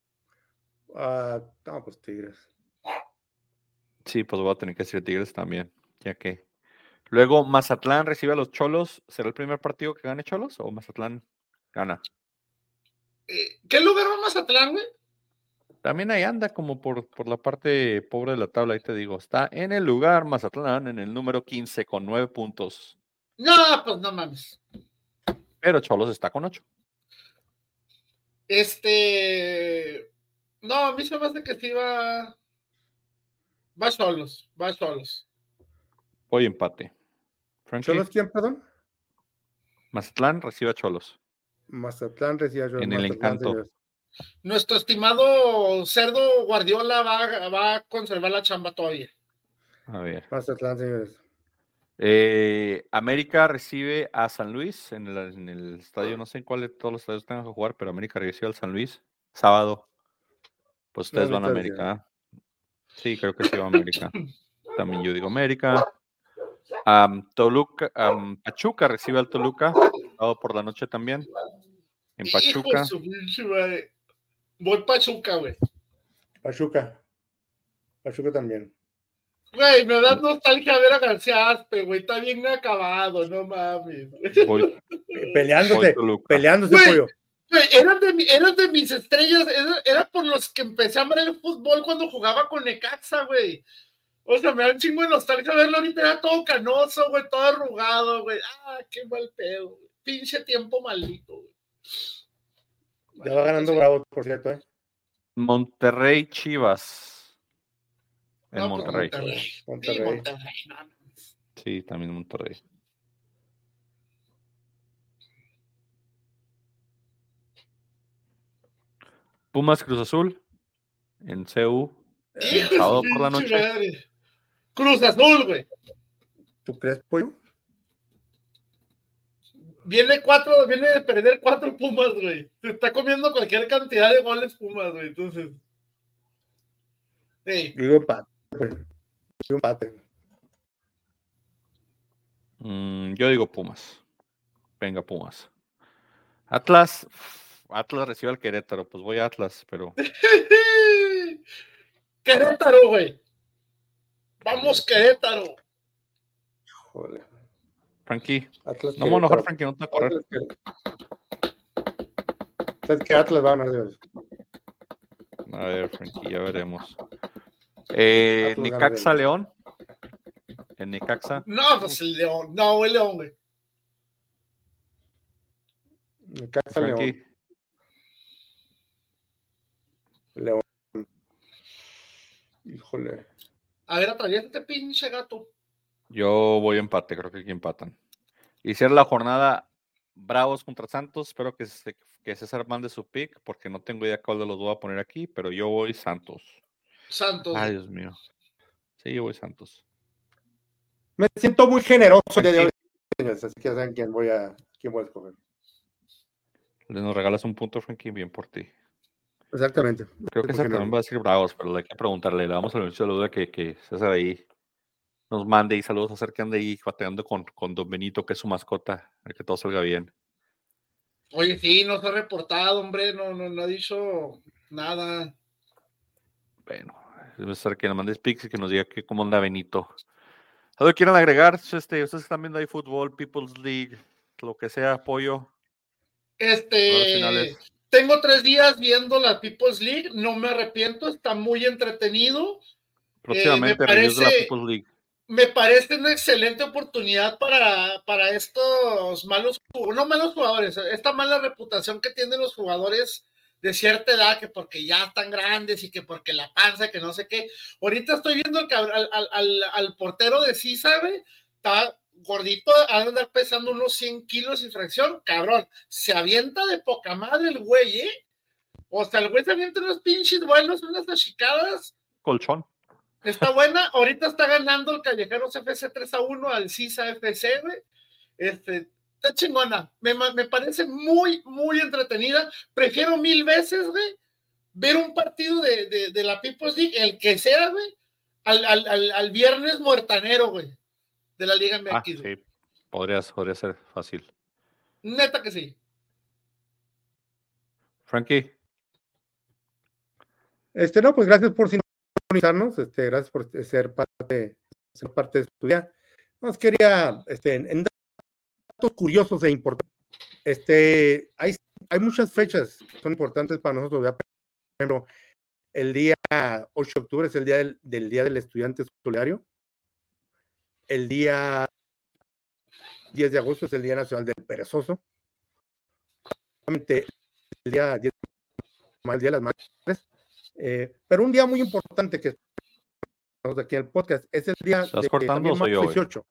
No, pues Tigres. Sí, pues voy a tener que decir Tigres también, ya que. Luego Mazatlán recibe a los Cholos. ¿Será el primer partido que gane Cholos o Mazatlán gana? ¿Qué lugar va Mazatlán, güey? También ahí anda como por la parte pobre de la tabla, ahí te digo. Está en el lugar Mazatlán, en el número 15 con 9 puntos. No, pues no mames. Pero Cholos está con 8. No, a mí se me hace que sí va solos. Voy empate. Frankie. ¿Cholos quién, perdón? Mazatlán recibe a Cholos. Mazatlán recibe a Cholos. En el Encanto. Señores. Nuestro estimado Cerdo Guardiola va a conservar la chamba todavía. A ver. Mazatlán, señores. América recibe a San Luis en el estadio, no sé en cuál de todos los estadios tengan que jugar, pero América recibe al San Luis sábado. Pues ustedes van a América. Sí, creo que sí va a América. También yo digo América. Pachuca recibe al Toluca sábado por la noche también. En Pachuca. Voy Pachuca, güey. Pachuca también. Güey, me da nostalgia ver a García Aspe, güey. Está bien acabado, no mames. Peleándose, güey, pollo. Güey, eran de mis estrellas. Era por los que empecé a ver el fútbol cuando jugaba con Necaxa, güey. O sea, me da un chingo de nostalgia verlo ahorita. Era todo canoso, güey, todo arrugado, güey. Qué mal pedo, güey. Pinche tiempo maldito, güey. Ya va ganando Bravo, por cierto, Monterrey Chivas. No, Monterrey. Monterrey. Sí, también Monterrey. Pumas Cruz Azul en CU. Sábado por la noche. Madre. Cruz Azul, güey. ¿Tú crees, pollo? Viene de perder 4 Pumas, güey. Se está comiendo cualquier cantidad de goles Pumas, güey. Entonces. Hey. Digo empate. Yo digo Pumas. Venga, Pumas. Atlas recibe al Querétaro. Pues voy a Atlas, pero. Querétaro, güey. Vamos, Querétaro. Joder. Frankie. Atlas, no me voy a enojar, Frankie, no te va a correr. Es que Atlas va a ganar. A ver, Frankie, ya veremos. Necaxa León. En Necaxa. No, pues el León. No, el León, güey. Necaxa León. León. Híjole. A ver, atraviesa este pinche gato. Yo voy a empate, creo que aquí empatan. Y cierra la jornada Bravos contra Santos. Espero que César mande su pick, porque no tengo idea cuál de los voy a poner aquí, pero yo voy Santos. Ay, Dios mío. Sí, yo voy Santos. Me siento muy generoso de hoy, así que ya saben quién voy a escoger. Nos regalas un punto, Frankie, bien por ti. Exactamente. Creo que César también va a decir Bravos, pero hay que preguntarle. Le damos a la duda que César ahí nos mande, y saludos a César que anda ahí bateando con Don Benito, que es su mascota, que todo salga bien. Oye, sí, no se ha reportado, hombre, no ha dicho Nada. Bueno, debe ser que nos mandes pics y que nos diga cómo anda Benito. ¿Algo quieren agregar? Ustedes que están viendo ahí fútbol, People's League, lo que sea, apoyo. Tengo 3 días viendo la People's League, no me arrepiento, está muy entretenido. Próximamente reviews de la People's League. Me parece una excelente oportunidad para estos malos jugadores, esta mala reputación que tienen los jugadores de cierta edad, que porque ya están grandes y que porque la panza, que no sé qué. Ahorita estoy viendo al portero de Sisa, güey, está gordito, ha de andar pesando unos 100 kilos y fracción, cabrón, se avienta de poca madre el güey, o sea, el güey se avienta unos pinches buenos, unas achicadas. Colchón. Está buena, ahorita está ganando el Callejeros FC 3-1 al Sisa FC, güey. Está chingona, me parece muy, muy entretenida. Prefiero 1000 veces, güey, ver un partido de la People's League, el que sea, güey, al viernes muertanero, güey, de la Liga MX. Sí, podría ser fácil. Neta que sí. Frankie. No, pues gracias por sintonizarnos, gracias por ser parte de estudiar. Nos quería, en datos curiosos e importantes, hay muchas fechas que son importantes para nosotros, ¿verdad? Por ejemplo, el día 8 de octubre es el día del Día del Estudiante Solidario. El día 10 de agosto es el Día Nacional del Perezoso. El día 10 de mayo, el Día de las Madres. Pero un día muy importante que estamos aquí en el podcast es el día ¿Estás cortando o soy yo, 18.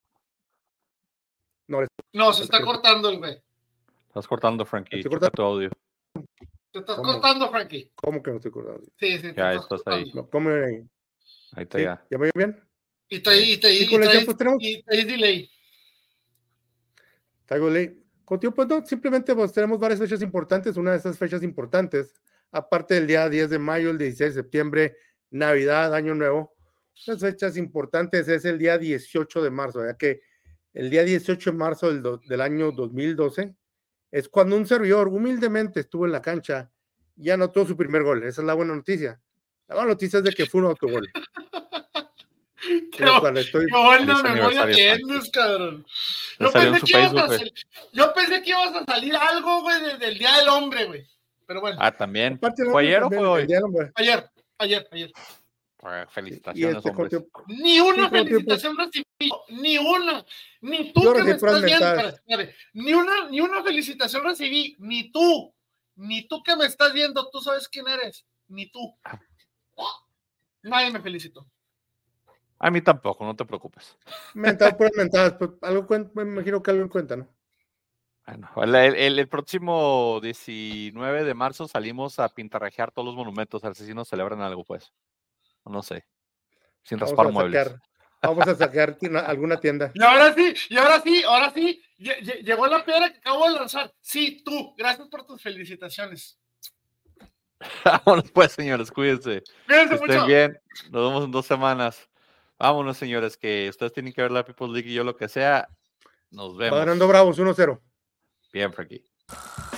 No, se está cortando el güey. Estás cortando, Frankie. Checa tu audio. Te estás cortando, Frankie. ¿Cómo que no estoy cortando? Sí. Ya estás ahí. No, ¿cómo ahí? Ahí está ya. ¿Ya me oye bien? Y traes delay. Traigo delay. Contigo, pues no, simplemente pues, tenemos varias fechas importantes. Una de esas fechas importantes, aparte del día 10 de mayo, el 16 de septiembre, Navidad, Año Nuevo, las fechas importantes es el día 18 de marzo, ya que el día 18 de marzo del año 2012 es cuando un servidor humildemente estuvo en la cancha y anotó su primer gol. Esa es la buena noticia. La mala noticia es de que fue un autogol. Qué buena memoria tienes, cabrón. Yo pensé que ibas a salir algo, güey, del Día del Hombre, güey. Pero bueno. También. ¿Fue ayer o fue hoy? Ayer. Felicitaciones, hombres. Ni una felicitación recibí. Ni una. Ni tú que me estás viendo. Ni una felicitación recibí. Ni tú que me estás viendo. Tú sabes quién eres. Ni tú. Nadie me felicitó. A mí tampoco, no te preocupes. Mentadas, pues algo me imagino que algo cuenta, ¿no? Bueno, el próximo 19 de marzo salimos a pintarrajear todos los monumentos. A ver si nos celebran algo, pues. No sé. Sin raspar muebles. Vamos a sacar alguna tienda. Y ahora sí. Llegó la piedra que acabo de lanzar. Sí, tú. Gracias por tus felicitaciones. Vámonos pues, señores. Cuídense. Cuídense mucho. Estén bien. Nos vemos en 2 semanas. Vámonos, señores, que ustedes tienen que ver la People's League y yo lo que sea. Nos vemos. Va ganando Bravos 1-0. Bien, Frankie.